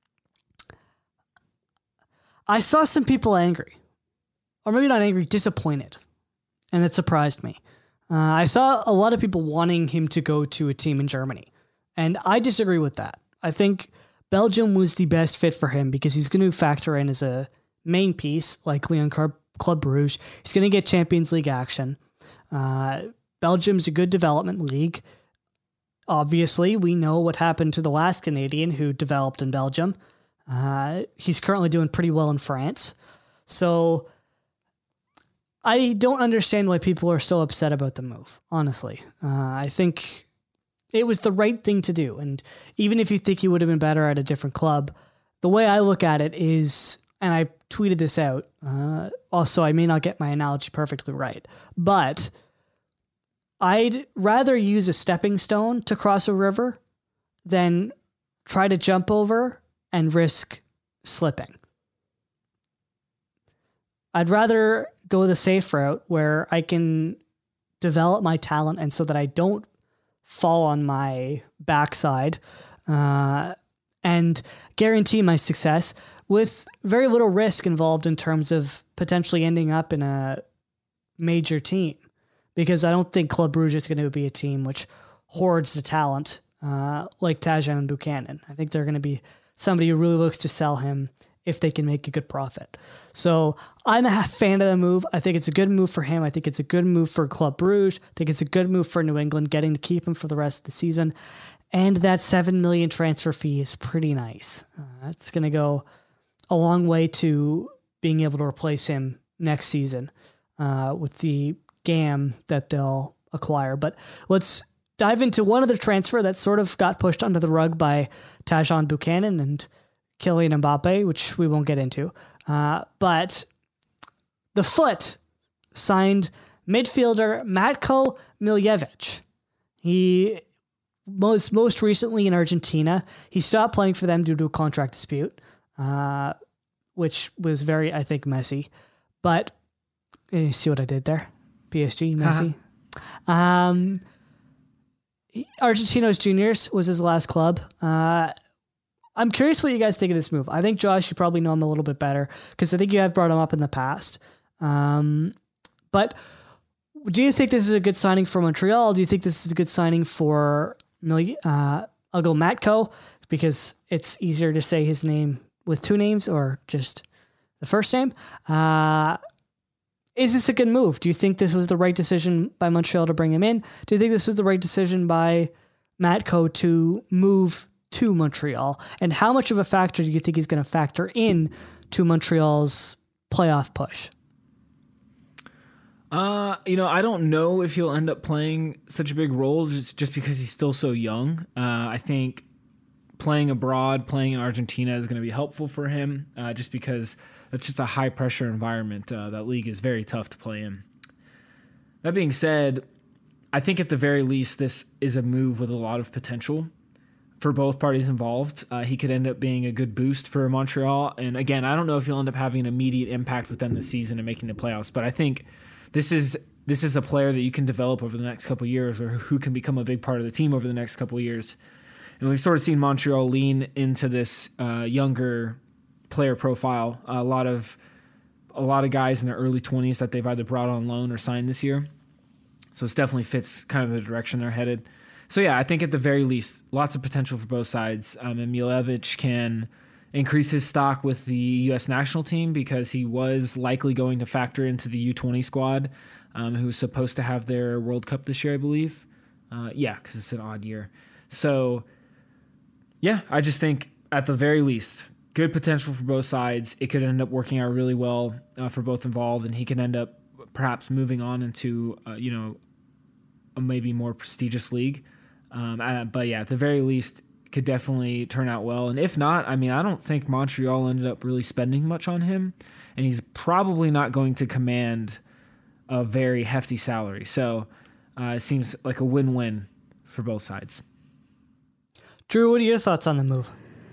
Speaker 2: I saw some people angry. Or maybe not angry, disappointed. And it surprised me. Uh, I saw a lot of people wanting him to go to a team in Germany. And I disagree with that. I think Belgium was the best fit for him because he's going to factor in as a main piece, like Leon Car- Club Brugge. He's going to get Champions League action. Uh, Belgium's a good development league. Obviously, we know what happened to the last Canadian who developed in Belgium. Uh, he's currently doing pretty well in France. So I don't understand why people are so upset about the move, honestly. Uh, I think it was the right thing to do. And even if you think he would have been better at a different club, the way I look at it is, and I tweeted this out, uh, also I may not get my analogy perfectly right, but I'd rather use a stepping stone to cross a river than try to jump over and risk slipping. I'd rather go the safe route where I can develop my talent and so that I don't fall on my backside uh, and guarantee my success with very little risk involved in terms of potentially ending up in a major team. Because I don't think Club Brugge is going to be a team which hoards the talent uh, like Tajon Buchanan. I think they're going to be somebody who really looks to sell him if they can make a good profit. So I'm a fan of the move. I think it's a good move for him. I think it's a good move for Club Brugge. I think it's a good move for New England, getting to keep him for the rest of the season. And that seven million dollars transfer fee is pretty nice. Uh, it's going to go a long way to being able to replace him next season uh, with the G A M that they'll acquire. But let's dive into one other transfer that sort of got pushed under the rug by Tajon Buchanan and Kylian Mbappe, which we won't get into. Uh, but the Foot signed midfielder Matko Miljevic. He most most recently in Argentina. He stopped playing for them due to a contract dispute, uh, which was very, I think, messy. But you see what I did there? P S G, Messi. Uh-huh. Um, Argentinos Juniors was his last club. Uh, I'm curious what you guys think of this move. I think, Josh, you probably know him a little bit better because I think you have brought him up in the past. Um, but do you think this is a good signing for Montreal? Do you think this is a good signing for Mil- uh, I'll go Matko because it's easier to say his name with two names or just the first name. Uh, Is this a good move? Do you think this was the right decision by Montreal to bring him in? Do you think this was the right decision by Matko to move to Montreal? And how much of a factor do you think he's going to factor in to Montreal's playoff push?
Speaker 4: Uh, you know, I don't know if he'll end up playing such a big role just, just because he's still so young. Uh, I think playing abroad, playing in Argentina is going to be helpful for him uh, just because it's just a high pressure environment. Uh, that league is very tough to play in. That being said, I think at the very least, this is a move with a lot of potential for both parties involved. Uh, he could end up being a good boost for Montreal. And again, I don't know if he'll end up having an immediate impact within the season and making the playoffs, but I think this is this is a player that you can develop over the next couple of years, or who can become a big part of the team over the next couple of years. And we've sort of seen Montreal lean into this uh, younger player profile. A lot of a lot of guys in their early twenties that they've either brought on loan or signed this year. So it definitely fits kind of the direction they're headed. So yeah, I think at the very least, lots of potential for both sides. Um, and Milevich can increase his stock with the U S national team because he was likely going to factor into the U twenty squad, um, who's supposed to have their World Cup this year, I believe. Uh, yeah, because it's an odd year. So yeah, I just think at the very least, good potential for both sides. It could end up working out really well uh, for both involved, and he can end up perhaps moving on into, uh, you know, a maybe more prestigious league. Um, uh, but yeah, at the very least, could definitely turn out well. And if not, I mean, I don't think Montreal ended up really spending much on him, and he's probably not going to command a very hefty salary. So uh, it seems like a win-win for both sides.
Speaker 2: Drew, what are your thoughts on the move?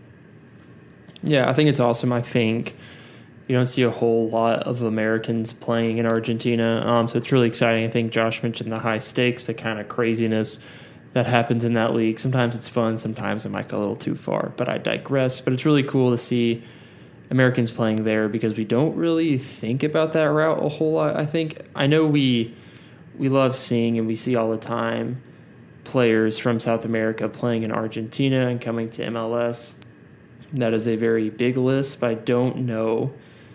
Speaker 3: Yeah, I think it's awesome. I think you don't see a whole lot of Americans playing in Argentina, um, so it's really exciting. I think Josh mentioned the high stakes, the kind of craziness that happens in that league. Sometimes it's fun, sometimes it might go a little too far, but I digress. But it's really cool to see Americans playing there because we don't really think about that route a whole lot. I think I know we we love seeing and we see all the time players from South America playing in Argentina and coming to M L S. That is a very big list, but I don't know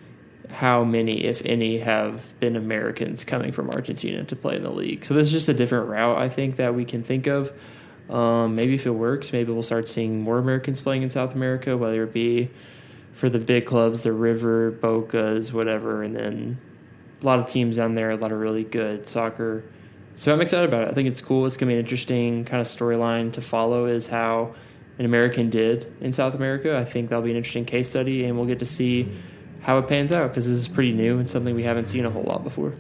Speaker 3: how many, if any, have been Americans coming from Argentina to play in the league. So this is just a different route, I think, that we can think of. Um, maybe if it works, maybe we'll start seeing more Americans playing in South America, whether it be for the big clubs, the River, Bocas, whatever, and then a lot of teams down there, a lot of really good soccer. So I'm excited about it. I think it's cool. It's going to be an interesting kind of storyline to follow is how an American did in South America. I think that'll be an interesting case study, and we'll get to see how it pans out because this is pretty new and something we haven't seen a whole lot before.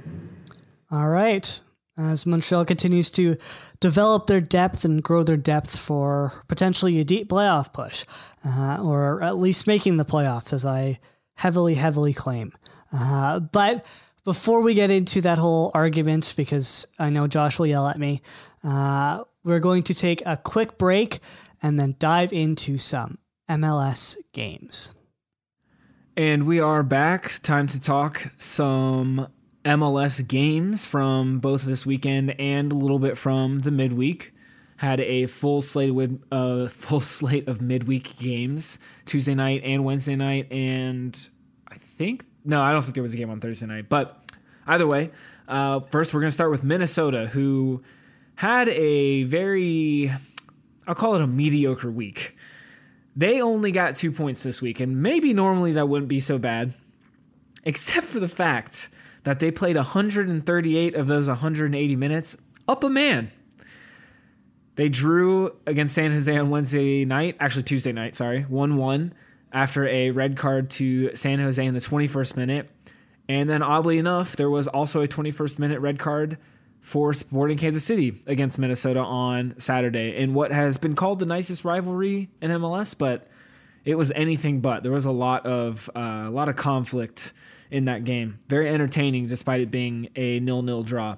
Speaker 2: All right. As Montreal continues to develop their depth and grow their depth for potentially a deep playoff push, uh, or at least making the playoffs, as I heavily, heavily claim. Uh, but before we get into that whole argument, because I know Josh will yell at me, uh, we're going to take a quick break and then dive into some M L S games.
Speaker 4: And we are back. Time to talk some M L S games from both this weekend and a little bit from the midweek. Had a full slate with uh, full slate of midweek games Tuesday night and Wednesday night, and I think no, I don't think there was a game on Thursday night. But either way, uh, first we're going to start with Minnesota, who had a very, I'll call it a mediocre week. They only got two points this week, and maybe normally that wouldn't be so bad, except for the fact that they played one hundred thirty-eight of those one hundred eighty minutes up a man. They drew against San Jose on Wednesday night, actually Tuesday night, sorry, one one after a red card to San Jose in the twenty-first minute. And then oddly enough, there was also a twenty-first minute red card for Sporting Kansas City against Minnesota on Saturday in what has been called the nicest rivalry in M L S, but it was anything but. There was a lot of uh, a lot of conflict in that game. Very entertaining despite it being a nil-nil draw.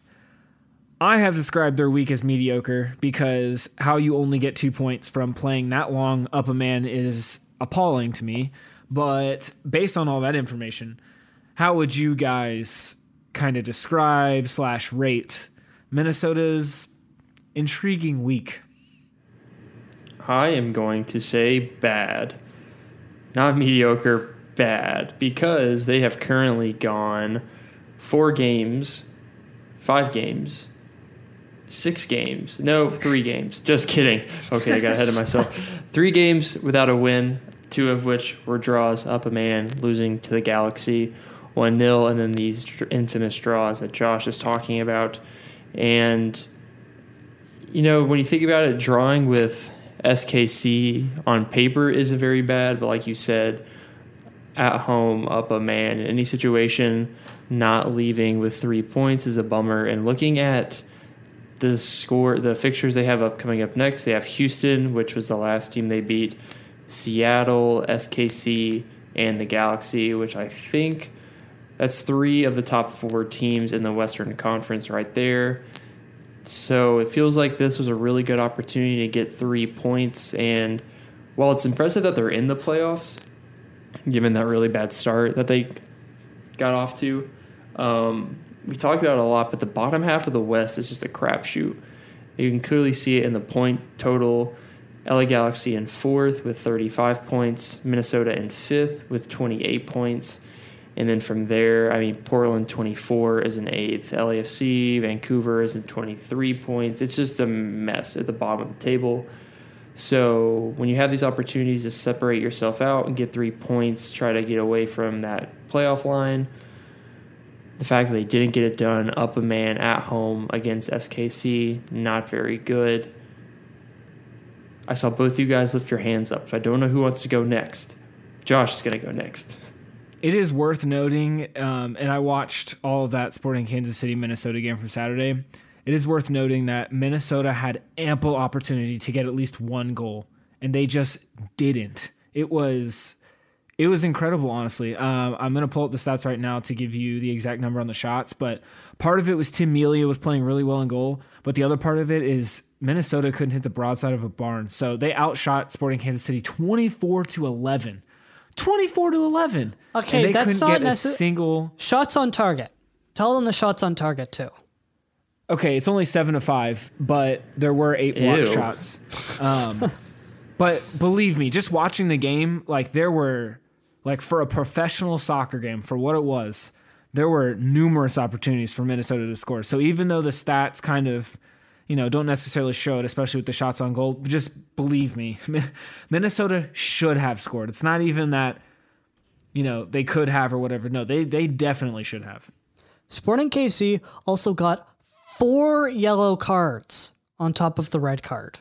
Speaker 4: I have described their week as mediocre because how you only get two points from playing that long up a man is appalling to me. But based on all that information, how would you guys kind of describe slash rate Minnesota's intriguing week?
Speaker 3: I am going to say bad. Not mediocre, bad. Because they have currently gone four games, five games, six games. No, three games. Just kidding. Okay, I got ahead of myself. Three games without a win, two of which were draws up a man, losing to the Galaxy one nil, and then these infamous draws that Josh is talking about. And, you know, when you think about it, drawing with S K C on paper isn't very bad, but like you said, at home, up a man, in any situation, not leaving with three points is a bummer. And looking at the score, the fixtures they have up coming up next, they have Houston, which was the last team they beat, Seattle, S K C, and the Galaxy, which I think that's three of the top four teams in the Western Conference right there. So it feels like this was a really good opportunity to get three points. And while it's impressive that they're in the playoffs, given that really bad start that they got off to, um, we talked about it a lot, but the bottom half of the West is just a crapshoot. You can clearly see it in the point total. L A Galaxy in fourth with thirty-five points, Minnesota in fifth with twenty-eight points. And then from there, I mean, Portland twenty-four is in eighth. L A F C, Vancouver is in twenty-three points. It's just a mess at the bottom of the table. So when you have these opportunities to separate yourself out and get three points, try to get away from that playoff line, the fact that they didn't get it done up a man at home against S K C, not very good. I saw both you guys lift your hands up. I don't know who wants to go next. Josh is going to go next.
Speaker 4: It is worth noting, um, and I watched all of that Sporting Kansas City Minnesota game from Saturday. It is worth noting that Minnesota had ample opportunity to get at least one goal, and they just didn't. It was it was incredible, honestly. Um, I'm going to pull up the stats right now to give you the exact number on the shots, but part of it was Tim Melia was playing really well in goal, but the other part of it is Minnesota couldn't hit the broadside of a barn. So they outshot Sporting Kansas City twenty-four to eleven. twenty-four to eleven.
Speaker 2: Okay,
Speaker 4: and they
Speaker 2: that's
Speaker 4: couldn't
Speaker 2: not
Speaker 4: get a
Speaker 2: necess-
Speaker 4: single
Speaker 2: shots on target. Tell them the shots on target too.
Speaker 4: Okay, it's only seven to five, but there were eight block
Speaker 3: Ew.
Speaker 4: shots. Um, but believe me, just watching the game, like there were, like for a professional soccer game, for what it was, there were numerous opportunities for Minnesota to score. So even though the stats kind of, you know, don't necessarily show it, especially with the shots on goal, just believe me, Minnesota should have scored. It's not even that, you know, they could have or whatever. No, they they definitely should have.
Speaker 2: Sporting K C also got four yellow cards on top of the red card.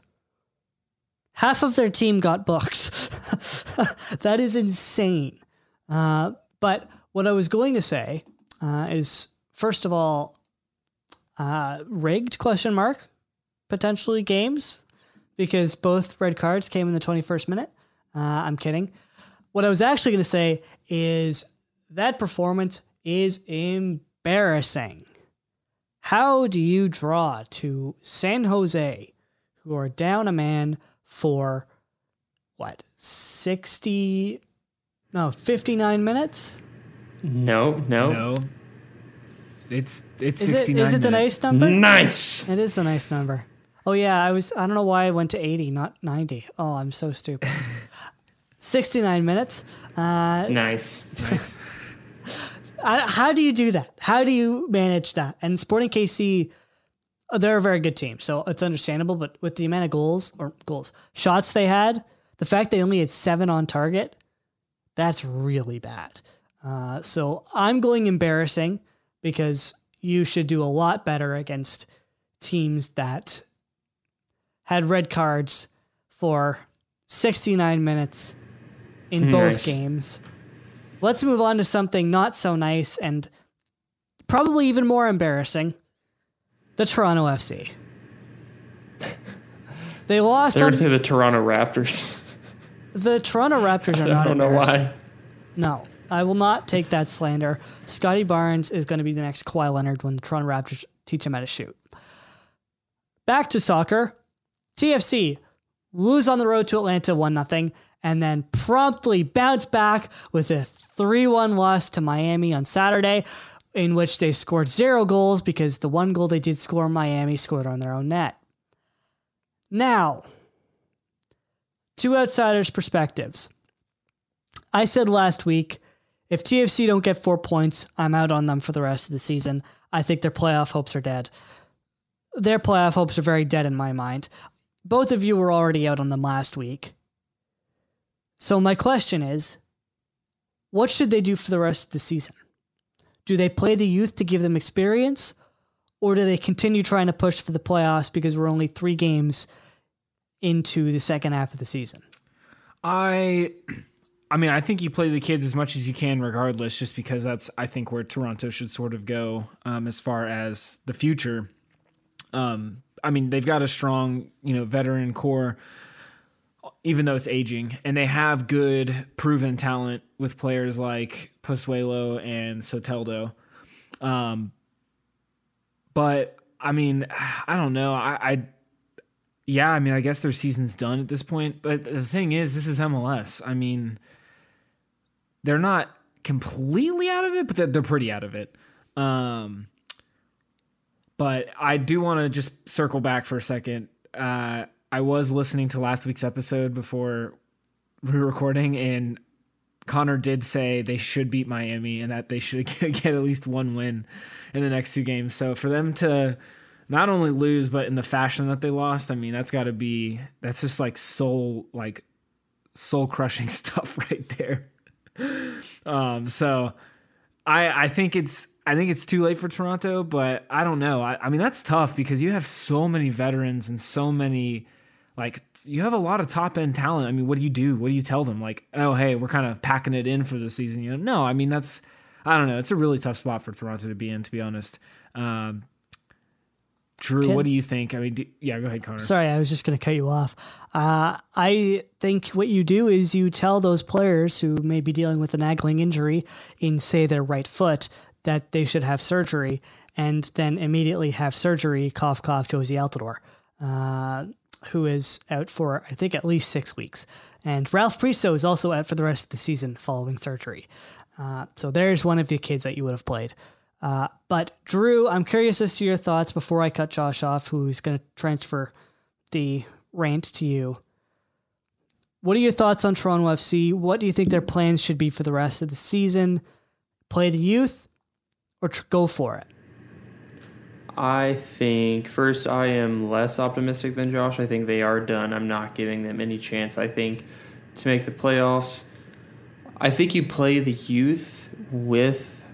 Speaker 2: Half of their team got booked. That is insane. Uh, but what I was going to say uh, is, first of all, uh, rigged question mark, potentially games, because both red cards came in the twenty-first minute. Uh, I'm kidding. What I was actually going to say is that performance is embarrassing. How do you draw to San Jose, who are down a man for, what, sixty, no, fifty-nine minutes?
Speaker 3: No, no.
Speaker 4: No. It's it's
Speaker 2: Is it,
Speaker 4: sixty-nine
Speaker 2: is it the
Speaker 4: minutes.
Speaker 2: nice number?
Speaker 3: Nice.
Speaker 2: It is the nice number. Oh, yeah, I was, I don't know why I went to eighty, not ninety. Oh, I'm so stupid. sixty-nine minutes. Uh,
Speaker 3: Nice.
Speaker 4: Nice.
Speaker 2: I, how do you do that? How do you manage that? And Sporting K C, uh, they're a very good team, so it's understandable. But with the amount of goals or goals shots they had, the fact they only had seven on target, that's really bad. Uh, so I'm going embarrassing because you should do a lot better against teams that had red cards for sixty-nine minutes in both
Speaker 3: Nice.
Speaker 2: games. Let's move on to something not so nice and probably even more embarrassing. The Toronto F C. They lost
Speaker 3: They're
Speaker 2: on
Speaker 3: to the Toronto Raptors.
Speaker 2: the Toronto Raptors are
Speaker 3: I
Speaker 2: not
Speaker 3: don't know
Speaker 2: embarrassing.
Speaker 3: why.
Speaker 2: No, I will not take that slander. Scotty Barnes is going to be the next Kawhi Leonard when the Toronto Raptors teach him how to shoot. Back to soccer. T F C lose on the road to Atlanta one nothing and then promptly bounce back with a three one loss to Miami on Saturday, in which they scored zero goals because the one goal they did score, Miami scored on their own net. Now, two outsiders' perspectives. I said last week, if T F C don't get four points, I'm out on them for the rest of the season. I think their playoff hopes are dead. Their playoff hopes are very dead in my mind. Both of you were already out on them last week. So my question is, what should they do for the rest of the season? Do they play the youth to give them experience? Or do they continue trying to push for the playoffs because we're only three games into the second half of the season?
Speaker 4: I I mean, I think you play the kids as much as you can regardless, just because that's, I think, where Toronto should sort of go um, as far as the future. Um, I mean, they've got a strong, you know, veteran core, even though it's aging, and they have good proven talent with players like Pozuelo and Soteldo. Um, but I mean, I don't know. I, I, yeah, I mean, I guess their season's done at this point, but the thing is, this is M L S. I mean, they're not completely out of it, but they're, they're pretty out of it. Um, but I do want to just circle back for a second. Uh, I was listening to last week's episode before we were recording, and Connor did say they should beat Miami and that they should get at least one win in the next two games. So for them to not only lose, but in the fashion that they lost, I mean, that's got to be, that's just like soul, like soul crushing stuff right there. um, so I, I think it's, I think it's too late for Toronto, but I don't know. I, I mean, that's tough because you have so many veterans and so many, like, you have a lot of top end talent. I mean, what do you do? What do you tell them? Like, oh, hey, we're kind of packing it in for the season. You know, no, I mean, that's, I don't know. It's a really tough spot for Toronto to be in, to be honest. Um, Drew, Can, what do you think? I mean, do, yeah, go ahead, Connor.
Speaker 2: Sorry, I was just going to cut you off. Uh, I think what you do is you tell those players who may be dealing with a nagging injury in, say, their right foot, that they should have surgery, and then immediately have surgery, cough, cough, Josie Altidore, uh, who is out for, I think, at least six weeks. And Ralph Priso is also out for the rest of the season following surgery. Uh, so there's one of the kids that you would have played. Uh, but Drew, I'm curious as to your thoughts before I cut Josh off, who's going to transfer the rant to you. What are your thoughts on Toronto F C? What do you think their plans should be for the rest of the season? Play the youth or tr- go for it?
Speaker 3: I think, first, I am less optimistic than Josh. I think they are done. I'm not giving them any chance. I think to make the playoffs, I think you play the youth with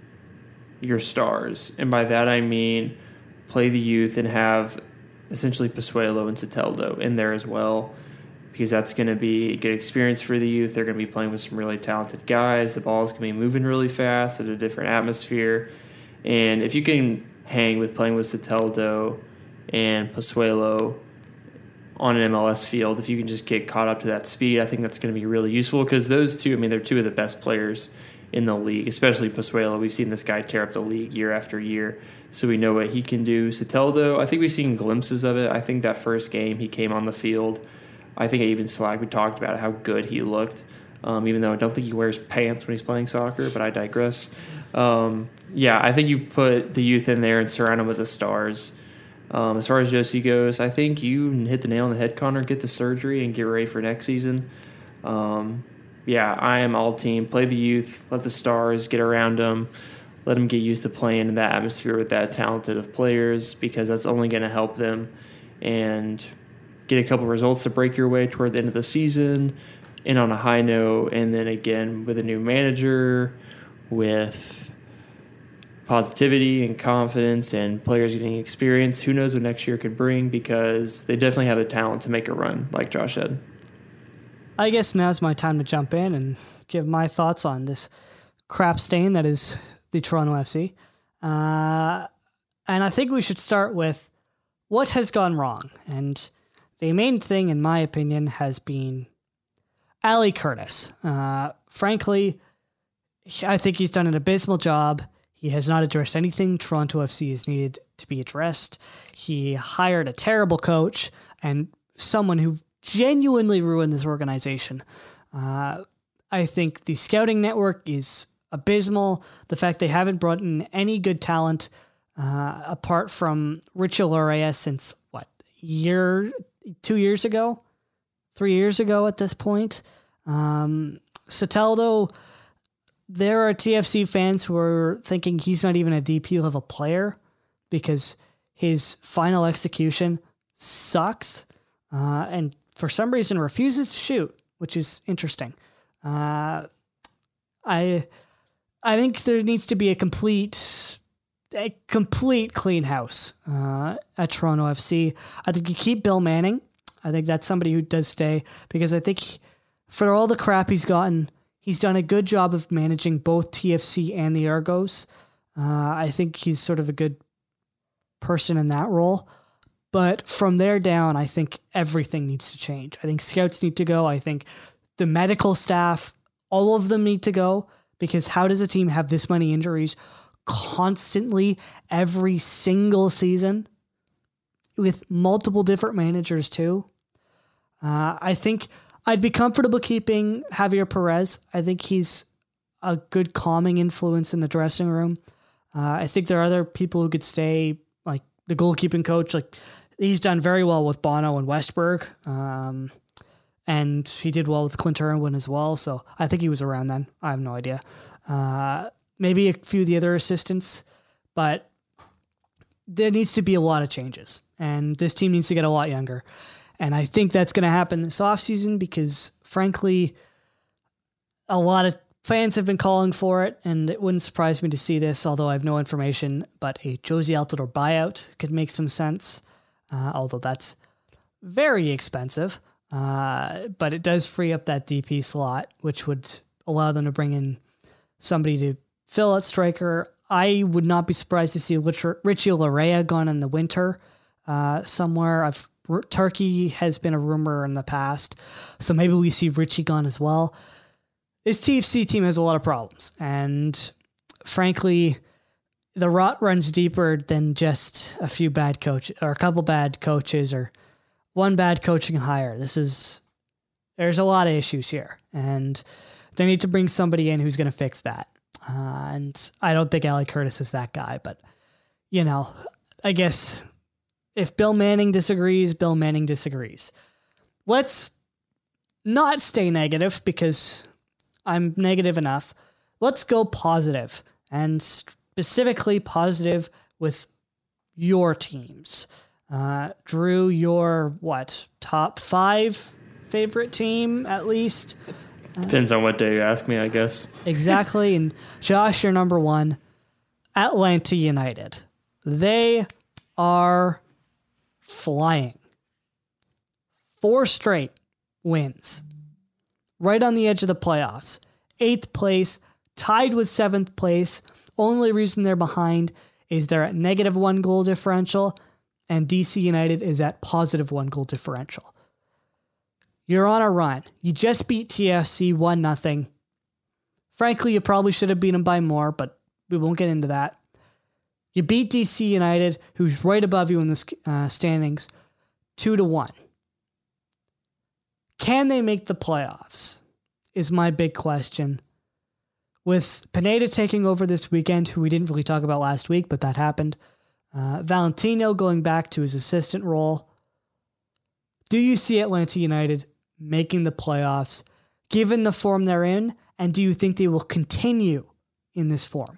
Speaker 3: your stars. And by that I mean play the youth and have essentially Pozuelo and Soteldo in there as well, because that's going to be a good experience for the youth. They're going to be playing with some really talented guys. The ball's going to be moving really fast at a different atmosphere. And if you can hang with playing with Soteldo and Pozuelo on an M L S field, if you can just get caught up to that speed, I think that's going to be really useful, because those two, I mean, they're two of the best players in the league, especially Pozuelo. We've seen this guy tear up the league year after year, so we know what he can do. Soteldo, I think we've seen glimpses of it. I think that first game he came on the field, I think even Slack, we talked about how good he looked, um, even though I don't think he wears pants when he's playing soccer, but I digress. Um, yeah, I think you put the youth in there and surround them with the stars. Um, as far as Josie goes, I think you hit the nail on the head, Connor. Get the surgery and get ready for next season. Um, yeah, I am all team. Play the youth, let the stars get around them, let them get used to playing in that atmosphere with that talented of players, because that's only going to help them, and get a couple results to break your way toward the end of the season, and on a high note, and then again with a new manager, with positivity and confidence and players getting experience. Who knows what next year could bring, because they definitely have the talent to make a run, like Josh said.
Speaker 2: I guess now's my time to jump in and give my thoughts on this crap stain that is the Toronto F C. Uh, and I think we should start with what has gone wrong. And the main thing, in my opinion, has been Ali Curtis. Uh, frankly, I think he's done an abysmal job. He has not addressed anything Toronto F C has needed to be addressed. He hired a terrible coach and someone who genuinely ruined this organization. Uh, I think the scouting network is abysmal. The fact they haven't brought in any good talent uh, apart from Rich Ilaria since, what, year, two years ago? Three years ago at this point. Um, Soteldo, there are T F C fans who are thinking he's not even a D P level player because his final execution sucks, uh, and for some reason refuses to shoot, which is interesting. Uh, I I think there needs to be a complete a complete clean house uh, at Toronto F C. I think you keep Bill Manning. I think that's somebody who does stay, because I think he, for all the crap he's gotten, he's done a good job of managing both T F C and the Argos. Uh, I think he's sort of a good person in that role. But from there down, I think everything needs to change. I think scouts need to go. I think the medical staff, all of them need to go, because how does a team have this many injuries constantly every single season with multiple different managers too? Uh, I think I'd be comfortable keeping Javier Perez. I think he's a good calming influence in the dressing room. Uh, I think there are other people who could stay, like the goalkeeping coach. Like he's done very well with Bono and Westberg, um, and he did well with Clint Irwin as well. So I think he was around then. I have no idea. Uh, maybe a few of the other assistants, but there needs to be a lot of changes, and this team needs to get a lot younger. And I think that's going to happen this offseason because, frankly, a lot of fans have been calling for it, and it wouldn't surprise me to see this, although I have no information, but a Josie Altidore buyout could make some sense, uh, although that's very expensive. Uh, but it does free up that D P slot, which would allow them to bring in somebody to fill at striker. I would not be surprised to see Richie Larea gone in the winter uh, somewhere. I've Turkey has been a rumor in the past, so maybe we see Richie gone as well. This T F C team has a lot of problems, and frankly, the rot runs deeper than just a few bad coaches or a couple bad coaches or one bad coaching hire. This is there's a lot of issues here, and they need to bring somebody in who's going to fix that. Uh, and I don't think Ali Curtis is that guy, but you know, I guess. If Bill Manning disagrees, Bill Manning disagrees. Let's not stay negative because I'm negative enough. Let's go positive, and specifically positive with your teams. Uh, Drew, your, what, top five favorite team at least?
Speaker 3: Depends on what day you ask me, I guess.
Speaker 2: Exactly. And Josh, your number one, Atlanta United. They are flying. Four straight wins. Right on the edge of the playoffs. Eighth place, tied with seventh place. Only reason they're behind is they're at negative one goal differential, and D C United is at positive one goal differential. You're on a run. You just beat T F C one nothing. Frankly, you probably should have beat them by more, but we won't get into that. You beat D C United, who's right above you in the uh, standings, two to one. Can they make the playoffs? Is my big question. With Pineda taking over this weekend, who we didn't really talk about last week, but that happened. Uh, Valentino going back to his assistant role. Do you see Atlanta United making the playoffs, given the form they're in, and do you think they will continue in this form?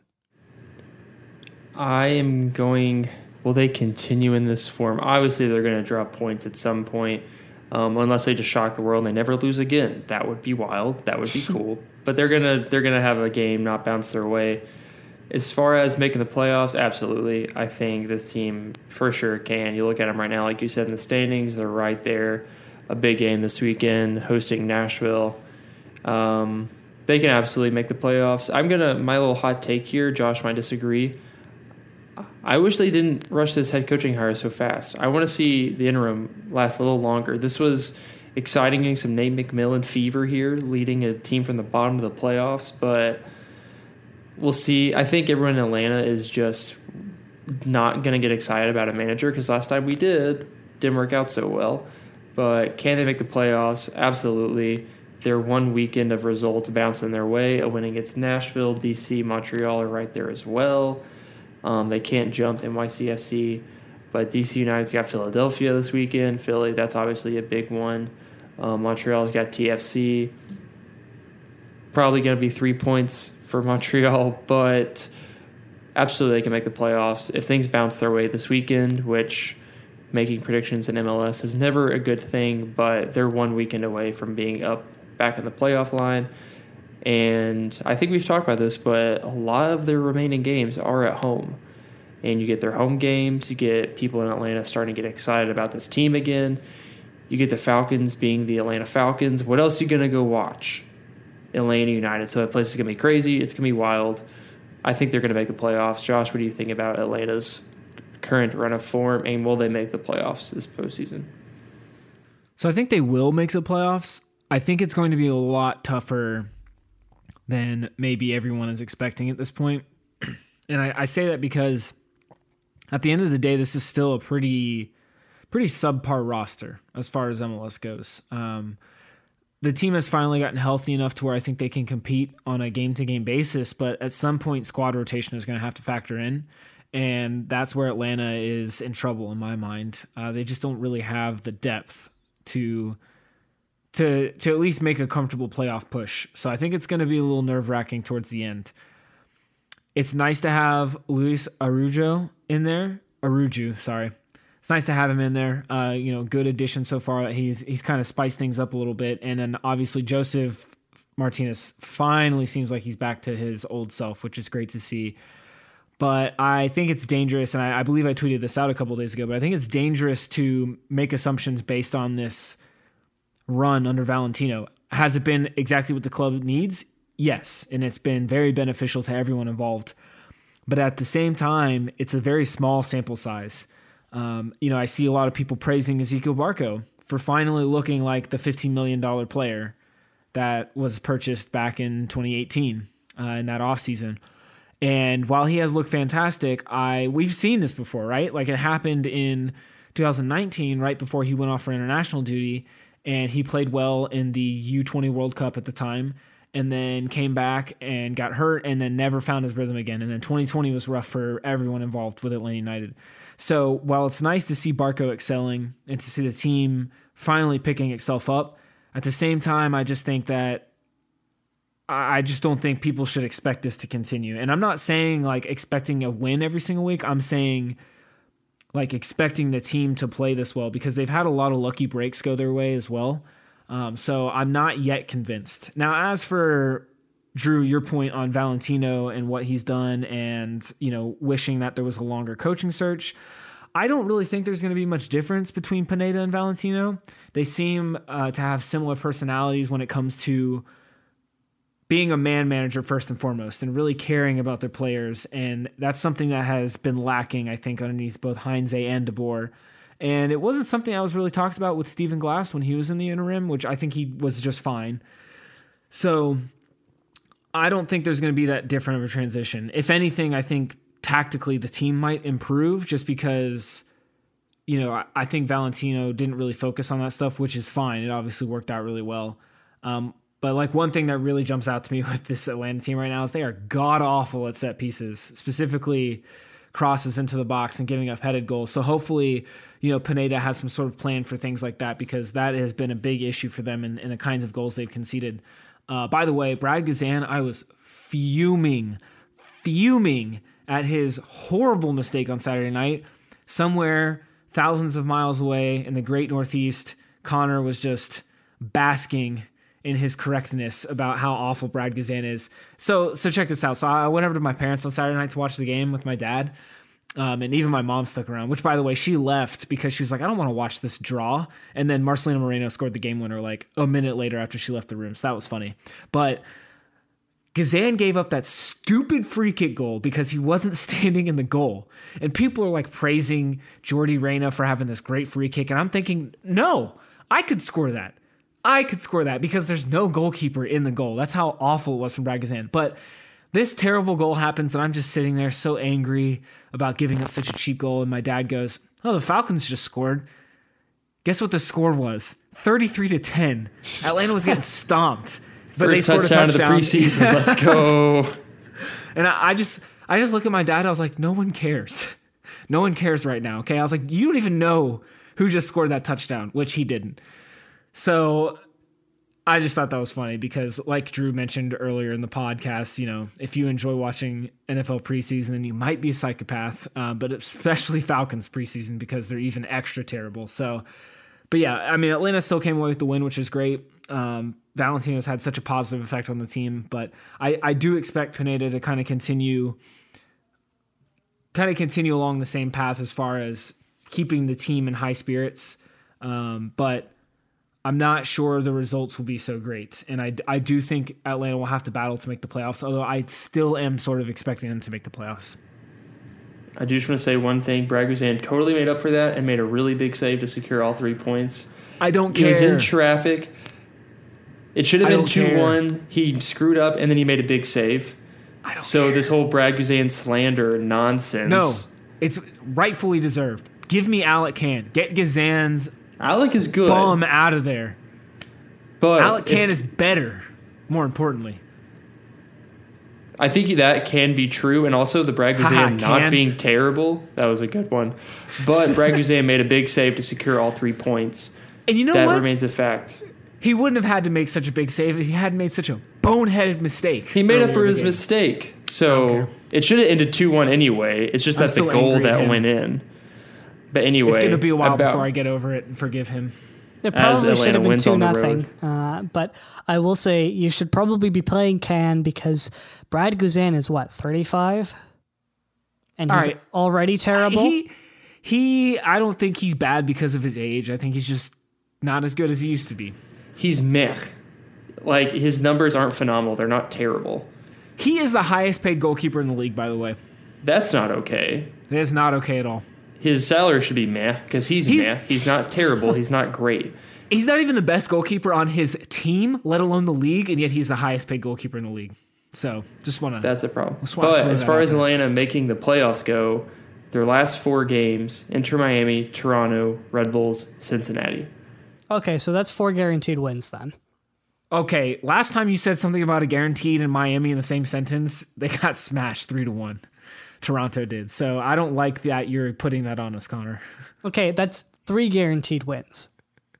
Speaker 3: I am going, will they continue in this form? Obviously, they're going to drop points at some point, um, unless they just shock the world and they never lose again. That would be wild. That would be cool. But they're going to they're gonna have a game not bounce their way. As far as making the playoffs, absolutely. I think this team for sure can. You look at them right now, like you said, in the standings, they're right there. A big game this weekend, hosting Nashville. Um, they can absolutely make the playoffs. I'm going to, my little hot take here, Josh might disagree. I wish they didn't rush this head coaching hire so fast. I want to see the interim last a little longer. This was exciting, getting some Nate McMillan fever here, leading a team from the bottom of the playoffs, but we'll see. I think everyone in Atlanta is just not going to get excited about a manager because last time we did, didn't work out so well. But can they make the playoffs? Absolutely. They're one weekend of results bouncing their way. A win against Nashville, D C, Montreal are right there as well. Um, they can't jump N Y C F C, but D C United's got Philadelphia this weekend. Philly, that's obviously a big one. Um, Montreal's got T F C. Probably going to be three points for Montreal, but absolutely they can make the playoffs. If things bounce their way this weekend, which making predictions in M L S is never a good thing, but they're one weekend away from being up back in the playoff line. And I think we've talked about this, but a lot of their remaining games are at home. And you get their home games. You get people in Atlanta starting to get excited about this team again. You get the Falcons being the Atlanta Falcons. What else are you going to go watch? Atlanta United. So that place is going to be crazy. It's going to be wild. I think they're going to make the playoffs. Josh, what do you think about Atlanta's current run of form, and will they make the playoffs this postseason?
Speaker 4: So I think they will make the playoffs. I think it's going to be a lot tougher than maybe everyone is expecting at this point. And I, I say that because at the end of the day, this is still a pretty pretty subpar roster as far as M L S goes. Um, the team has finally gotten healthy enough to where I think they can compete on a game-to-game basis, but at some point, squad rotation is going to have to factor in, and that's where Atlanta is in trouble in my mind. Uh, they just don't really have the depth to to to at least make a comfortable playoff push. So I think it's going to be a little nerve-wracking towards the end. It's nice to have Luis Araujo in there. Araujo, sorry. It's nice to have him in there. Uh, you know, good addition so far. He's he's kind of spiced things up a little bit. And then obviously Joseph Martinez finally seems like he's back to his old self, which is great to see. But I think it's dangerous, and I, I believe I tweeted this out a couple of days ago, but I think it's dangerous to make assumptions based on this run under Valentino. Has it been exactly what the club needs? Yes, and it's been very beneficial to everyone involved. But at the same time, it's a very small sample size. Um, you know, I see a lot of people praising Ezequiel Barco for finally looking like the fifteen million dollars player that was purchased back in twenty eighteen uh, in that offseason. And while he has looked fantastic, I we've seen this before, right? Like it happened in two thousand nineteen, right before he went off for international duty, and he played well in the U twenty World Cup at the time, and then came back and got hurt and then never found his rhythm again. And then twenty twenty was rough for everyone involved with Atlanta United. So while it's nice to see Barco excelling and to see the team finally picking itself up, at the same time, I just think that I just don't think people should expect this to continue. And I'm not saying like expecting a win every single week. I'm saying like expecting the team to play this well, because they've had a lot of lucky breaks go their way as well. Um, so I'm not yet convinced. Now, as for Drew, your point on Valentino and what he's done and, you know, wishing that there was a longer coaching search, I don't really think there's going to be much difference between Pineda and Valentino. They seem uh, to have similar personalities when it comes to being a man manager first and foremost and really caring about their players. And that's something that has been lacking, I think, underneath both Heinze and De Boer. And it wasn't something I was really talked about with Stephen Glass when he was in the interim, which I think he was just fine. So I don't think there's going to be that different of a transition. If anything, I think tactically the team might improve just because, you know, I, I think Valentino didn't really focus on that stuff, which is fine. It obviously worked out really well. Um, but like one thing that really jumps out to me with this Atlanta team right now is they are god awful at set pieces, specifically crosses into the box and giving up headed goals. So hopefully, you know, Pineda has some sort of plan for things like that, because that has been a big issue for them in, in the kinds of goals they've conceded. Uh, by the way, Brad Guzan, I was fuming, fuming at his horrible mistake on Saturday night. Somewhere thousands of miles away in the great Northeast, Connor was just basking in his correctness about how awful Brad Guzan is. So, so check this out. So I went over to my parents on Saturday night to watch the game with my dad. Um, and even my mom stuck around, which, by the way, she left because she was like, I don't want to watch this draw. And then Marcelino Moreno scored the game winner like a minute later after she left the room. So that was funny. But Guzan gave up that stupid free kick goal because he wasn't standing in the goal. And people are like praising Jordi Reyna for having this great free kick. And I'm thinking, no, I could score that. I could score that because there's no goalkeeper in the goal. That's how awful it was from Brad Guzan. But this terrible goal happens, and I'm just sitting there so angry about giving up such a cheap goal. And my dad goes, oh, the Falcons just scored. Guess what the score was? thirty-three to ten. Atlanta was getting stomped. But
Speaker 3: First
Speaker 4: they scored
Speaker 3: touchdown
Speaker 4: a touchdown
Speaker 3: of the preseason. Let's go.
Speaker 4: And I, I just I just look at my dad. I was like, no one cares. No one cares right now. Okay. I was like, you don't even know who just scored that touchdown, which he didn't. So I just thought that was funny because, like Drew mentioned earlier in the podcast, you know, if you enjoy watching N F L preseason, then you might be a psychopath, uh, but especially Falcons preseason because they're even extra terrible. So, but yeah, I mean, Atlanta still came away with the win, which is great. Um, Valentino's had such a positive effect on the team, but I, I do expect Pineda to kind of continue, kind of continue along the same path as far as keeping the team in high spirits. Um, but I'm not sure the results will be so great. And I, I do think Atlanta will have to battle to make the playoffs, although I still am sort of expecting them to make the playoffs.
Speaker 3: I do just want to say one thing. Brad Guzan totally made up for that and made a really big save to secure all three points.
Speaker 4: I don't
Speaker 3: He
Speaker 4: care.
Speaker 3: was in traffic. It should have
Speaker 4: I
Speaker 3: been
Speaker 4: don't
Speaker 3: two one. He screwed up, and then he made a big save.
Speaker 4: I don't
Speaker 3: So
Speaker 4: care.
Speaker 3: this whole Brad Guzan slander nonsense.
Speaker 4: No, it's rightfully deserved. Give me Alec Can. Get Gazan's
Speaker 3: Alec is good.
Speaker 4: bum out of there.
Speaker 3: But
Speaker 4: Alec Can
Speaker 3: if-
Speaker 4: is better, more importantly.
Speaker 3: I think that can be true, and also the Brad
Speaker 4: Haha,
Speaker 3: Guzan not
Speaker 4: can.
Speaker 3: being terrible. That was a good one. But Brad Guzan made a big save to secure all three points.
Speaker 4: And you know
Speaker 3: that
Speaker 4: what?
Speaker 3: remains a fact.
Speaker 4: He wouldn't have had to make such a big save if he hadn't made such a boneheaded mistake.
Speaker 3: He made up
Speaker 4: earlier
Speaker 3: for
Speaker 4: in the
Speaker 3: his
Speaker 4: game.
Speaker 3: mistake.
Speaker 4: I don't
Speaker 3: So
Speaker 4: care.
Speaker 3: it should have ended two one anyway. It's just
Speaker 4: I'm
Speaker 3: that the
Speaker 4: still
Speaker 3: goal
Speaker 4: angry at
Speaker 3: that
Speaker 4: him.
Speaker 3: went in. But anyway.
Speaker 4: It's going to be a while
Speaker 3: about-
Speaker 4: before I get over it and forgive him.
Speaker 2: It
Speaker 3: As
Speaker 2: probably should
Speaker 3: Atlanta
Speaker 2: have been
Speaker 3: wins
Speaker 2: two
Speaker 3: on the
Speaker 2: nothing. Uh, but I will say you should probably be playing Can because Brad Guzan is what thirty-five, and
Speaker 4: All
Speaker 2: he's
Speaker 4: right.
Speaker 2: already terrible.
Speaker 4: He, he, I don't think he's bad because of his age. I think he's just not as good as he used to be.
Speaker 3: He's meh. Like, his numbers aren't phenomenal. They're not terrible.
Speaker 4: He is the highest paid goalkeeper in the league, by the way.
Speaker 3: That's not okay.
Speaker 4: That is not okay at all.
Speaker 3: His salary should be meh because he's,
Speaker 4: He's-
Speaker 3: meh. He's not terrible. He's not great.
Speaker 4: He's not even the best goalkeeper on his team, let alone the league, and yet he's the highest paid goalkeeper in the league. So just want to.
Speaker 3: That's a problem.
Speaker 4: Just wanna
Speaker 3: But
Speaker 4: throw
Speaker 3: as
Speaker 4: that
Speaker 3: far
Speaker 4: out
Speaker 3: as
Speaker 4: there.
Speaker 3: Atlanta making the playoffs go, their last four games, Inter Miami, Toronto, Red Bulls, Cincinnati.
Speaker 2: Okay, so that's four guaranteed wins then.
Speaker 4: Okay, last time you said something about a guaranteed in Miami in the same sentence, they got smashed three to one. Toronto did. So I don't like that you're putting that on us, Connor.
Speaker 2: Okay, that's three guaranteed wins.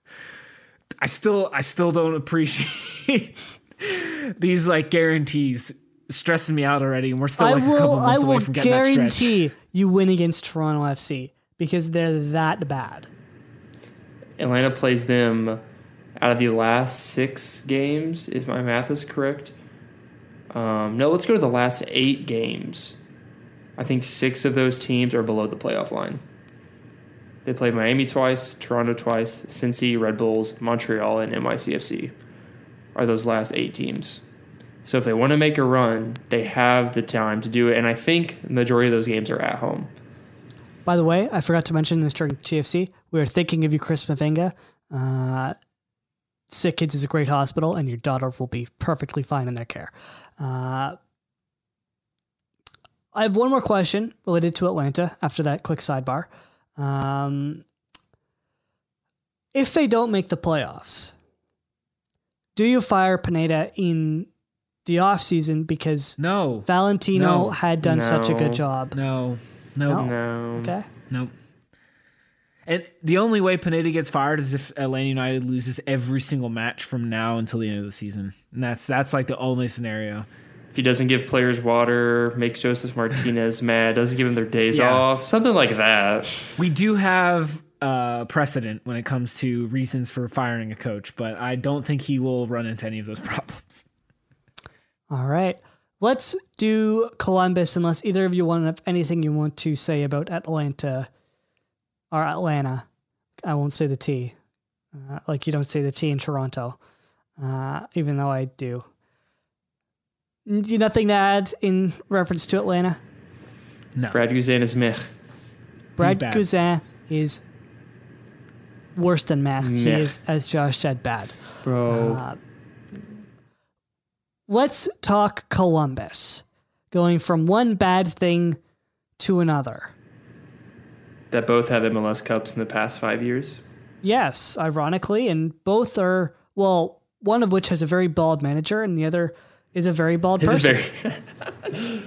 Speaker 4: I still I still don't appreciate these like guarantees stressing me out already, and we're still like
Speaker 2: I
Speaker 4: a couple
Speaker 2: will. I
Speaker 4: months away
Speaker 2: will
Speaker 4: from getting that stretch.
Speaker 2: guarantee you win against Toronto F C because they're that bad.
Speaker 3: Atlanta plays them out of the last six games, if my math is correct. Um, no, let's go to the last eight games. I think six of those teams are below the playoff line. They played Miami twice, Toronto twice, Cincy, Red Bulls, Montreal, and N Y C F C are those last eight teams. So if they want to make a run, they have the time to do it. And I think the majority of those games are at home.
Speaker 2: By the way, I forgot to mention this during T F C. We were thinking of you, Chris Mavinga. Uh, Sick Kids is a great hospital, and your daughter will be perfectly fine in their care. Uh, I have one more question related to Atlanta after that quick sidebar. Um, if they don't make the playoffs, do you fire Pineda in the offseason because
Speaker 4: No.
Speaker 2: Valentino
Speaker 4: No.
Speaker 2: had done such a
Speaker 3: No.
Speaker 2: good job?
Speaker 4: No. No.
Speaker 2: No.
Speaker 3: No.
Speaker 2: Okay.
Speaker 4: Nope. And the only way Pineda gets fired is if Atlanta United loses every single match from now until the end of the season. And that's that's like the only scenario.
Speaker 3: If he doesn't give players water, makes Joseph Martinez mad, doesn't give them their days
Speaker 4: Yeah.
Speaker 3: off, something like that.
Speaker 4: We do have uh, precedent when it comes to reasons for firing a coach, but I don't think he will run into any of those problems.
Speaker 2: All right. Let's do Columbus, unless either of you want to have anything you want to say about Atlanta or Atlanta. I won't say the T. Uh, like you don't say the T in Toronto, uh, even though I do. N- Nothing to add in reference to Atlanta?
Speaker 4: No.
Speaker 3: Brad Guzan is meh.
Speaker 2: Brad
Speaker 4: bad.
Speaker 2: Guzan is worse than meh. He
Speaker 3: Meh.
Speaker 2: is, as Josh said, bad.
Speaker 3: Bro.
Speaker 2: Uh, let's talk Columbus. Going from one bad thing to another.
Speaker 3: that both have M L S Cups in the past five years.
Speaker 2: Yes, ironically, and both are, well, one of which has a very bald manager and the other is a very bald
Speaker 3: It's
Speaker 2: person.
Speaker 3: very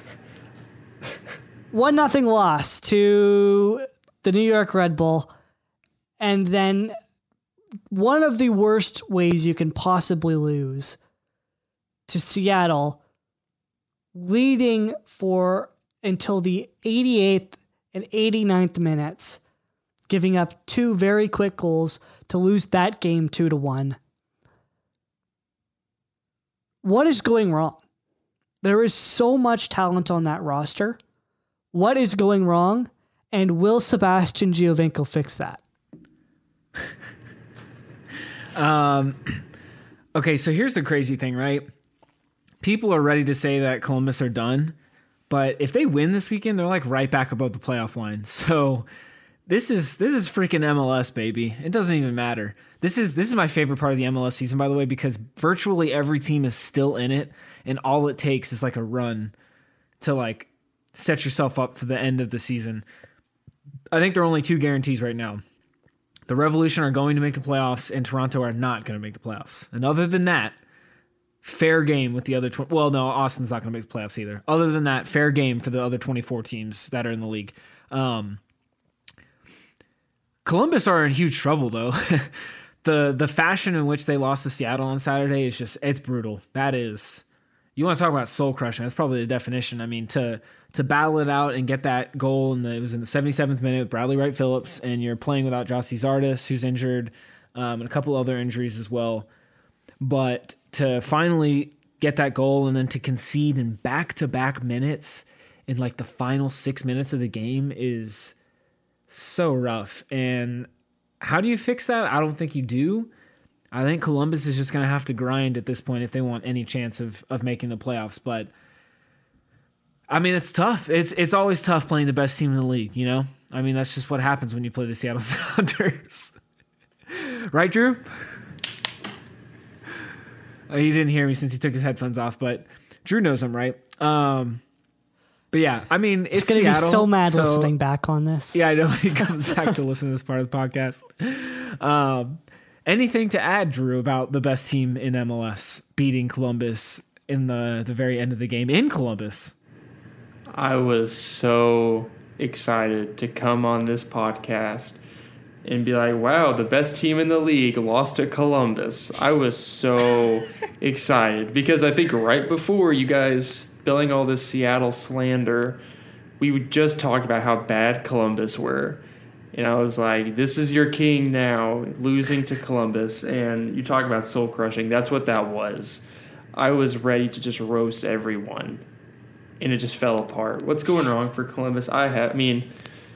Speaker 2: One nothing loss to the New York Red Bull, and then one of the worst ways you can possibly lose to Seattle, leading for until the eighty-eighth and eighty-ninth minutes, giving up two very quick goals to lose that game two to one. What is going wrong? There is so much talent on that roster. What is going wrong? And will Sebastian Giovinco fix that?
Speaker 4: Um, okay, so here's the crazy thing, right? People are ready to say that Columbus are done, But if they win this weekend, they're like right back above the playoff line. So this is this is freaking M L S, baby. It doesn't even matter. This is this is my favorite part of the M L S season, by the way, because virtually every team is still in it, and all it takes is like a run to like set yourself up for the end of the season. I think there are only two guarantees right now. The Revolution are going to make the playoffs, and Toronto are not going to make the playoffs. And other than that, fair game with the other twenty. Well, no, Austin's not going to make the playoffs either. Other than that, fair game for the other twenty-four teams that are in the league. Um, Columbus are in huge trouble, though. the The fashion in which they lost to Seattle on Saturday is just, it's brutal. That is, you want to talk about soul crushing. That's probably the definition. I mean, to to battle it out and get that goal, and it was in the seventy-seventh minute with Bradley Wright Phillips, and you're playing without Jossie Zardes, who's injured, um, and a couple other injuries as well. But to finally get that goal and then to concede in back-to-back minutes in like the final six minutes of the game is so rough. And how do you fix that? I don't think you do. I think Columbus is just going to have to grind at this point if they want any chance of of making the playoffs. But I mean, it's tough. It's it's always tough playing the best team in the league, you know? I mean, that's just what happens when you play the Seattle Sounders. Right, Drew? Oh, he didn't hear me since he took his headphones off, but Drew knows I'm right. Um, but yeah, I mean, it's
Speaker 2: He's going to be so mad
Speaker 4: so,
Speaker 2: listening back on this.
Speaker 4: Yeah, I know. He comes back to listen to this part of the podcast. Um, anything to add, Drew, about the best team in M L S beating Columbus in the, the very end of the game in Columbus?
Speaker 3: I was so excited to come on this podcast and be like, wow, the best team in the league lost to Columbus. I was so excited because I think right before you guys spilling all this Seattle slander, we just talked about how bad Columbus were. And I was like, this is your king now, losing to Columbus. And you talk about soul crushing. That's what that was. I was ready to just roast everyone. And it just fell apart. What's going wrong for Columbus? I have, I mean,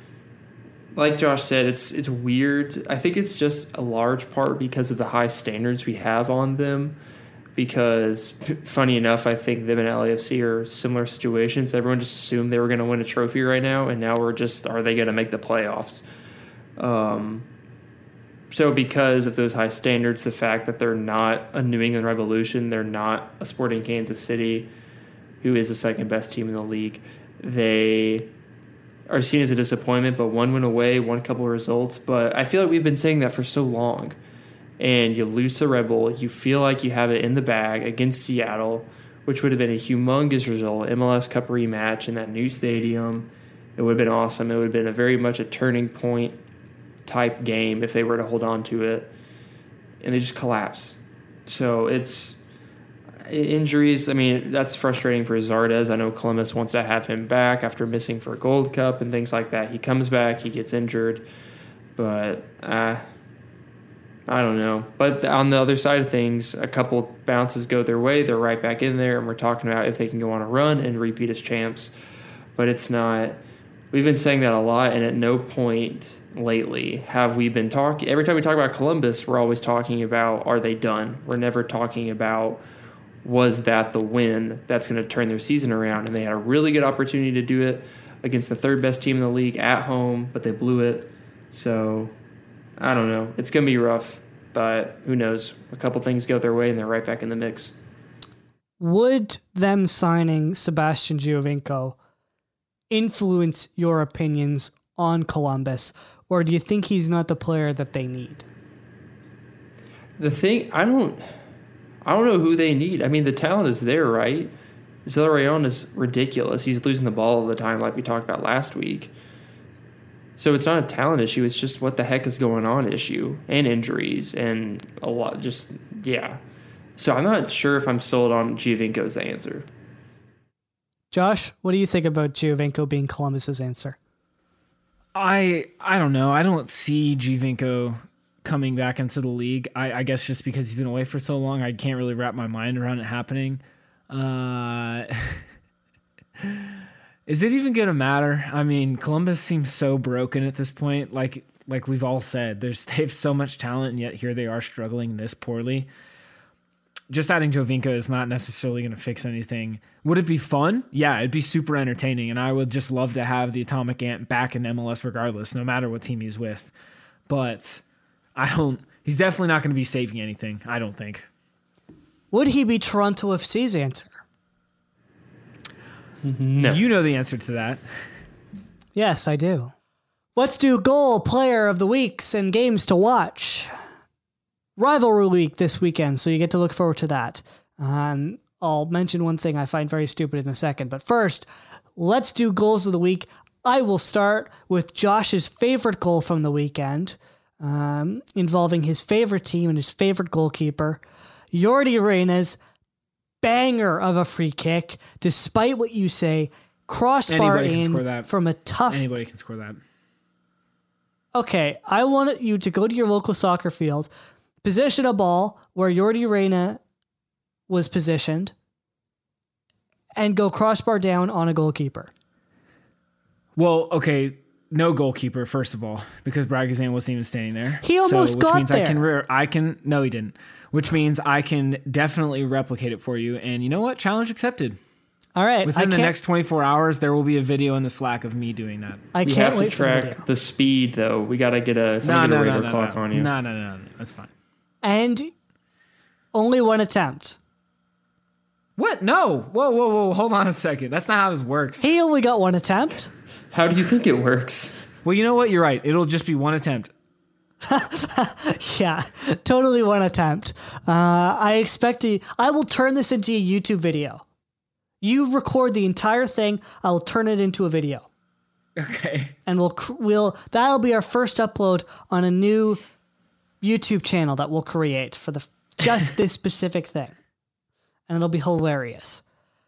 Speaker 3: like Josh said, it's it's weird. I think it's just a large part because of the high standards we have on them. Because, funny enough, I think them and L A F C are similar situations. Everyone just assumed they were going to win a trophy right now, and now we're just, are they going to make the playoffs? Um, so because of those high standards, the fact that they're not a New England Revolution, they're not a Sporting Kansas City, who is the second best team in the league, they are seen as a disappointment, but one win away, one couple of results. But I feel like we've been saying that for so long. And you lose to Red Bull, you feel like you have it in the bag against Seattle, which would have been a humongous result, M L S Cup rematch in that new stadium. It would have been awesome. It would have been a very much a turning point type game if they were to hold on to it. And they just collapse. So it's injuries. I mean, that's frustrating for Zardes. I know Columbus wants to have him back after missing for a Gold Cup and things like that. He comes back, he gets injured. But uh, I don't know. But on the other side of things, a couple bounces go their way. They're right back in there, and we're talking about if they can go on a run and repeat as champs. But it's not. We've been saying that a lot, and at no point lately have we been talking. Every time we talk about Columbus, we're always talking about, are they done? We're never talking about, was that the win that's going to turn their season around? And they had a really good opportunity to do it against the third best team in the league at home, but they blew it. So, I don't know. It's going to be rough, but who knows? A couple things go their way, and they're right back in the mix.
Speaker 2: Would them signing Sebastian Giovinco influence your opinions on Columbus, or do you think he's not the player that they need?
Speaker 3: The thing, I don't... I don't know who they need. I mean, the talent is there, right? Zelarayán is ridiculous. He's losing the ball all the time like we talked about last week. So it's not a talent issue. It's just what the heck is going on issue and injuries and a lot. Just, yeah. So I'm not sure if I'm sold on Giovinco as the answer.
Speaker 2: Josh, what do you think about Giovinco being Columbus's answer?
Speaker 4: I I don't know. I don't see Giovinco coming back into the league. I, I guess just because he's been away for so long, I can't really wrap my mind around it happening. Uh, is it even going to matter? I mean, Columbus seems so broken at this point. Like like we've all said, there's they have so much talent, and yet here they are struggling this poorly. just adding Jovinko is not necessarily going to fix anything. Would it be fun? Yeah, it'd be super entertaining, and I would just love to have the Atomic Ant back in M L S regardless, no matter what team he's with. But I don't. He's definitely not going to be saving anything, I don't think.
Speaker 2: Would he be Toronto F C's answer?
Speaker 3: No.
Speaker 4: You know the answer to that.
Speaker 2: Yes, I do. Let's do goal, player of the weeks, and games to watch. Rivalry week this weekend, so you get to look forward to that. Um, I'll mention one thing I find very stupid in a second, but first, let's do goals of the week. I will start with Josh's favorite goal from the weekend, um, involving his favorite team and his favorite goalkeeper, Yordi Reyna's banger of a free kick, despite what you say, crossbar
Speaker 4: Anybody can
Speaker 2: in
Speaker 4: score that.
Speaker 2: from a tough...
Speaker 4: Anybody can score that.
Speaker 2: Okay, I want you to go to your local soccer field, position a ball where Yordi Reyna was positioned, and go crossbar down on a goalkeeper.
Speaker 4: Well, okay, no goalkeeper, first of all, because Bragazan wasn't even standing there.
Speaker 2: He almost
Speaker 4: so, which
Speaker 2: got
Speaker 4: means
Speaker 2: there.
Speaker 4: I can, re- I can, no, he didn't. Which means I can definitely replicate it for you. And you know what? Challenge accepted.
Speaker 2: All right.
Speaker 4: Within
Speaker 2: I
Speaker 4: the
Speaker 2: can't-
Speaker 4: next twenty-four hours, there will be a video in the Slack of me doing that.
Speaker 2: I
Speaker 3: we
Speaker 2: can't
Speaker 3: have
Speaker 2: wait
Speaker 3: to
Speaker 2: for the
Speaker 3: track
Speaker 2: video.
Speaker 3: the speed, though. We got to get a,
Speaker 4: No,
Speaker 3: somebody
Speaker 4: no,
Speaker 3: get a
Speaker 4: no,
Speaker 3: radar
Speaker 4: no,
Speaker 3: clock
Speaker 4: no.
Speaker 3: on you.
Speaker 4: no, no, no, no. That's fine.
Speaker 2: And only one attempt.
Speaker 4: What? No. Whoa, whoa, whoa. Hold on a second. That's not how this works.
Speaker 2: He only got one attempt.
Speaker 3: How do you think it works?
Speaker 4: Well, you know what? You're right. It'll just be one attempt.
Speaker 2: Yeah, totally one attempt. Uh, I expect to. I will turn this into a YouTube video. You record the entire thing. I will turn it into a video,
Speaker 4: Okay.
Speaker 2: and we'll cr- we'll that'll be our first upload on a new YouTube channel that we'll create for the just this specific thing, and it'll be hilarious.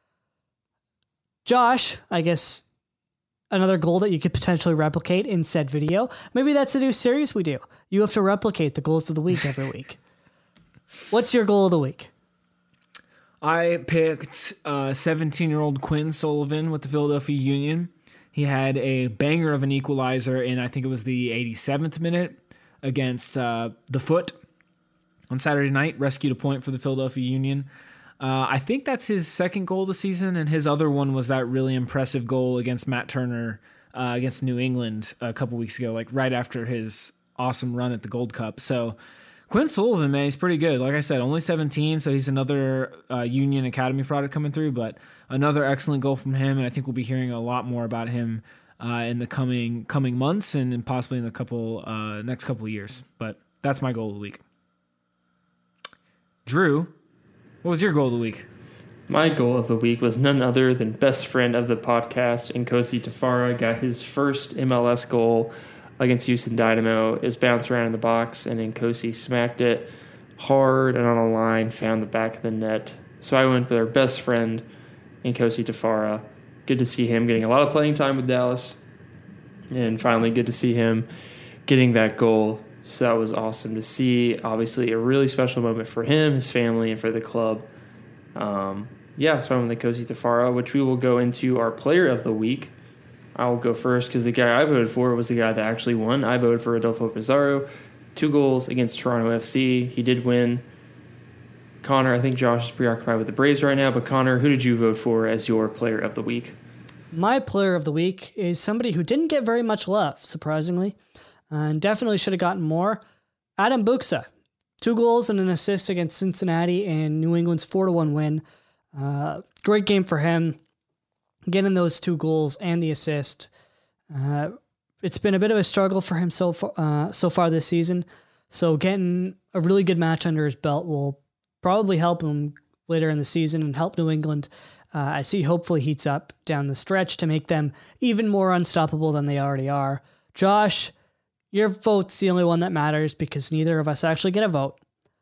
Speaker 2: Josh, I guess. Another goal that you could potentially replicate in said video. Maybe that's a new series we do. You have to replicate the goals of the week every week. What's your goal of the week?
Speaker 4: I picked uh, seventeen-year-old Quinn Sullivan with the Philadelphia Union. He had a banger of an equalizer in, I think it was the eighty-seventh minute against uh, the Foot on Saturday night. Rescued a point for the Philadelphia Union. Uh, I think that's his second goal of the season, and his other one was that really impressive goal against Matt Turner uh, against New England a couple weeks ago, like right after his awesome run at the Gold Cup. So Quinn Sullivan, man, he's pretty good. Like I said, only seventeen, so he's another uh, Union Academy product coming through, but another excellent goal from him, and I think we'll be hearing a lot more about him uh, in the coming coming months and possibly in the couple uh, next couple of years. But that's my goal of the week. Drew, what was your goal of the week?
Speaker 3: My goal of the week was none other than best friend of the podcast, Nkosi Tafara, got his first M L S goal against Houston Dynamo. It was bounced around in the box, and Nkosi smacked it hard and on a line, found the back of the net. So I went with our best friend, Nkosi Tafara. Good to see him getting a lot of playing time with Dallas, and finally good to see him getting that goal. So that was awesome to see. Obviously, a really special moment for him, his family, and for the club. Um, yeah, so I'm with Nkosi Tafara, which we will go into our player of the week. I'll go first because the guy I voted for was the guy that actually won. I voted for Adolfo Pizarro. Two goals against Toronto F C. He did win. Connor, I think Josh is preoccupied with the Braves right now, but Connor, who did you vote for as your player of the week?
Speaker 2: My player of the week is somebody who didn't get very much love, surprisingly, and definitely should have gotten more. Adam Buksa. Two goals and an assist against Cincinnati in New England's four to one win. Uh, great game for him, getting those two goals and the assist. Uh, it's been a bit of a struggle for him so far, uh, so far this season, so getting a really good match under his belt will probably help him later in the season and help New England uh, as he hopefully heats up down the stretch to make them even more unstoppable than they already are. Josh, your vote's the only one that matters because neither of us actually get a vote.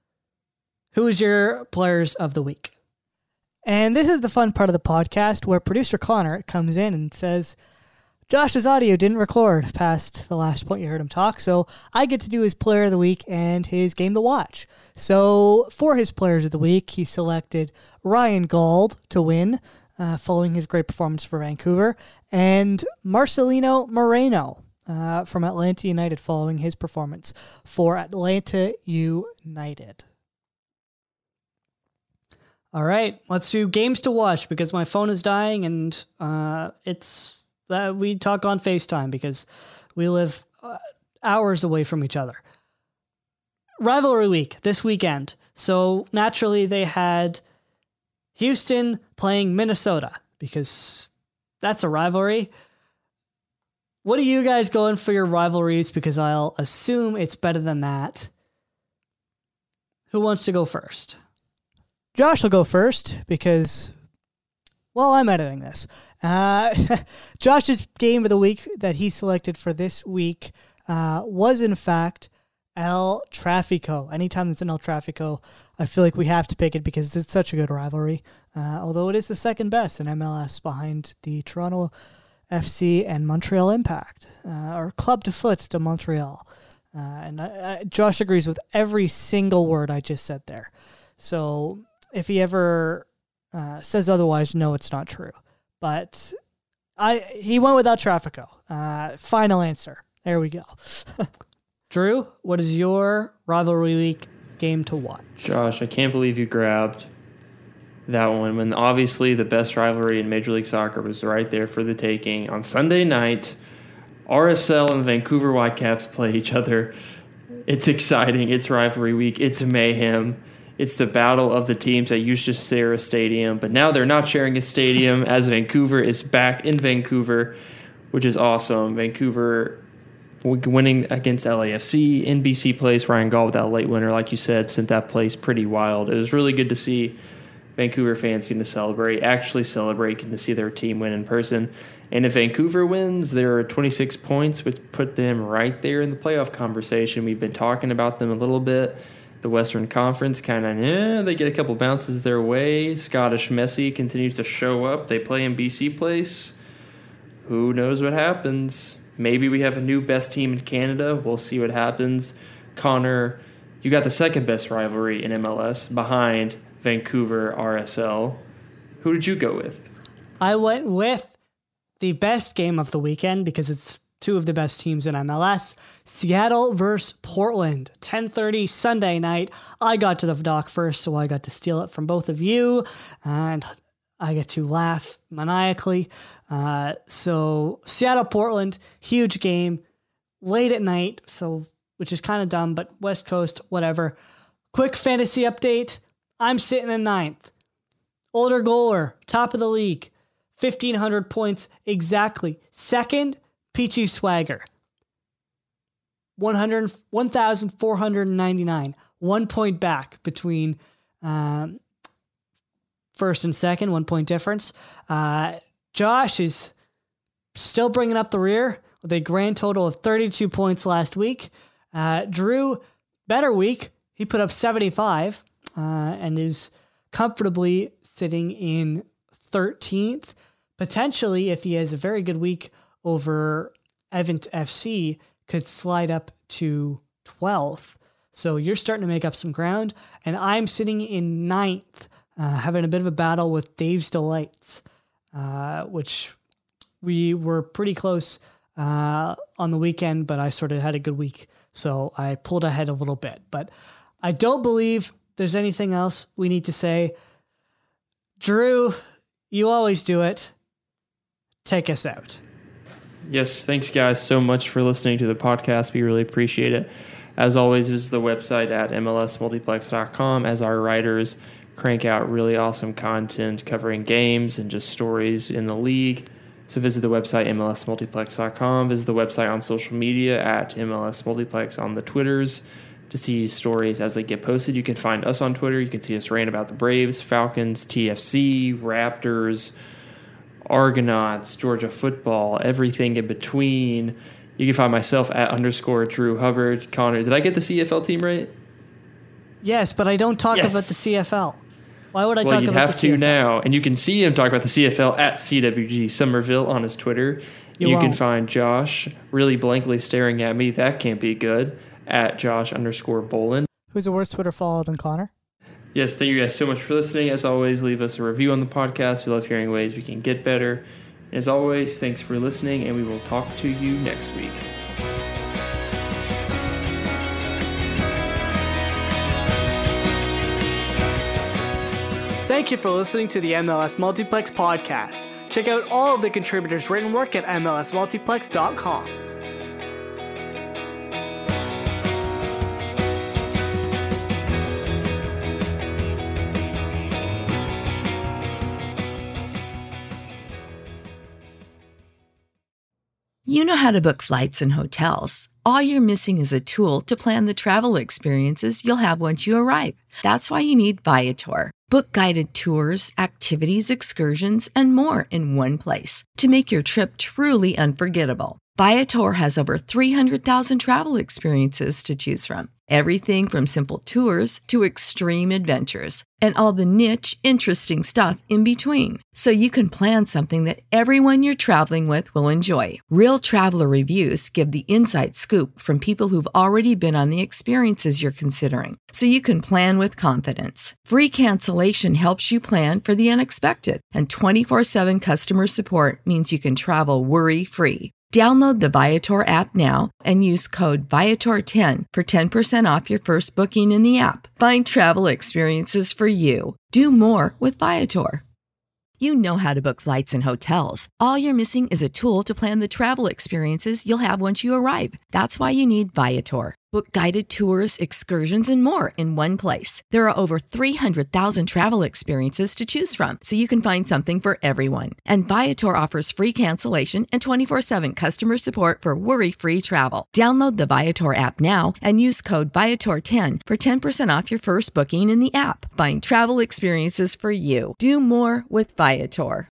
Speaker 2: Who is your players of the week? And this is the fun part of the podcast where producer Connor comes in and says, Josh's audio didn't record past the last point you heard him talk, so I get to do his player of the week and his game to watch. So for his players of the week, he selected Ryan Gauld to win, uh, following his great performance for Vancouver, and Marcelino Moreno uh, from Atlanta United following his performance for Atlanta United. All right, let's do games to watch because my phone is dying and uh, it's uh, we talk on FaceTime because we live uh, hours away from each other. Rivalry week this weekend. So naturally they had Houston playing Minnesota because that's a rivalry. What are you guys going for your rivalries? Because I'll assume it's better than that. Who wants to go first?
Speaker 5: Josh will go first because, well, I'm editing this. Uh, Josh's game of the week that he selected for this week uh, was, in fact, El Tráfico. Anytime there's an El Tráfico, I feel like we have to pick it because it's such a good rivalry. Uh, although it is the second best in M L S behind the Toronto F C and Montreal Impact, uh, or Club de Foot de Montreal. Uh, and I, I, Josh agrees with every single word I just said there. So if he ever uh, says otherwise, no, it's not true. But I he went with El Tráfico. Uh, final answer. There we go.
Speaker 2: Drew, what is your rivalry week game to watch?
Speaker 3: Josh, I can't believe you grabbed that one when obviously the best rivalry in Major League Soccer was right there for the taking. On Sunday night, R S L and Vancouver Whitecaps play each other. It's exciting. It's rivalry week. It's mayhem. It's the battle of the teams that used to share a stadium, but now they're not sharing a stadium as Vancouver is back in Vancouver, which is awesome. Vancouver winning against L A F C in B C Place. Ryan Gaul with that late winner, like you said, sent that place pretty wild. It was really good to see Vancouver fans getting to celebrate, actually celebrate, getting to see their team win in person. And if Vancouver wins, there are twenty-six points, which put them right there in the playoff conversation. We've been talking about them a little bit. The Western Conference kind of, eh, they get a couple bounces their way. Scottish Messi continues to show up. They play in B C Place. Who knows what happens? Maybe we have a new best team in Canada. We'll see what happens. Connor, you got the second best rivalry in M L S behind Vancouver R S L. Who did you go with?
Speaker 2: I went with the best game of the weekend because it's two of the best teams in M L S. Seattle versus Portland, ten thirty Sunday night. I got to the dock first, so I got to steal it from both of you, and I get to laugh maniacally. Uh, so Seattle Portland, huge game, late at night, so which is kind of dumb, but West Coast, whatever. Quick fantasy update. I'm sitting in ninth. Older goaler, top of the league, fifteen hundred points exactly. Second, Peachy Swagger, one thousand four hundred ninety-nine. One point back between um, first and second, one point difference. Uh, Josh is still bringing up the rear with a grand total of thirty-two points last week. Uh, Drew, better week. He put up seventy-five uh, and is comfortably sitting in thirteenth. Potentially, if he has a very good week over Event F C, could slide up to twelfth. So you're starting to make up some ground. And I'm sitting in ninth, uh, having a bit of a battle with Dave's Delights, uh, which we were pretty close uh, on the weekend, but I sort of had a good week. So I pulled ahead a little bit. But I don't believe there's anything else we need to say. Drew, you always do it. Take us out.
Speaker 3: Yes, thanks guys so much for listening to the podcast. We really appreciate it. As always, visit the website at M L S multiplex dot com as our writers crank out really awesome content covering games and just stories in the league. So visit the website M L S multiplex dot com. Visit the website on social media at M L S Multiplex on the Twitters to see stories as they get posted. You can find us on Twitter. You can see us rant about the Braves, Falcons, T F C, Raptors, Argonauts, Georgia football, everything in between. You can find myself at underscore Drew Hubbard. Connor, did I get the C F L team right?
Speaker 2: Yes, but I don't talk
Speaker 3: Yes.
Speaker 2: about the C F L. Why would I
Speaker 3: well,
Speaker 2: talk
Speaker 3: you'd
Speaker 2: about
Speaker 3: have
Speaker 2: the
Speaker 3: to
Speaker 2: C F L?
Speaker 3: now. And you can see him talk about the C F L at C W G Somerville on his Twitter.
Speaker 2: You
Speaker 3: You, can
Speaker 2: won't.
Speaker 3: find Josh really blankly staring at me. That can't be good. At Josh underscore Bolin.
Speaker 5: Who's a worse Twitter follow than Connor?
Speaker 3: Yes, thank you guys so much for listening. As always, leave us a review on the podcast. We love hearing ways we can get better. As always, thanks for listening, and we will talk to you next week.
Speaker 2: Thank you for listening to the M L S Multiplex podcast. Check out all of the contributors' written work at M L S multiplex dot com.
Speaker 6: You know how to book flights and hotels. All you're missing is a tool to plan the travel experiences you'll have once you arrive. That's why you need Viator. Book guided tours, activities, excursions, and more in one place to make your trip truly unforgettable. Viator has over three hundred thousand travel experiences to choose from. Everything from simple tours to extreme adventures and all the niche, interesting stuff in between. So you can plan something that everyone you're traveling with will enjoy. Real traveler reviews give the inside scoop from people who've already been on the experiences you're considering. So you can plan with confidence. Free cancellation helps you plan for the unexpected. And twenty-four seven customer support means you can travel worry-free. Download the Viator app now and use code Viator ten for ten percent off your first booking in the app. Find travel experiences for you. Do more with Viator. You know how to book flights and hotels. All you're missing is a tool to plan the travel experiences you'll have once you arrive. That's why you need Viator. Book guided tours, excursions, and more in one place. There are over three hundred thousand travel experiences to choose from, so you can find something for everyone. And Viator offers free cancellation and twenty-four seven customer support for worry-free travel. Download the Viator app now and use code Viator ten for ten percent off your first booking in the app. Find travel experiences for you. Do more with Viator.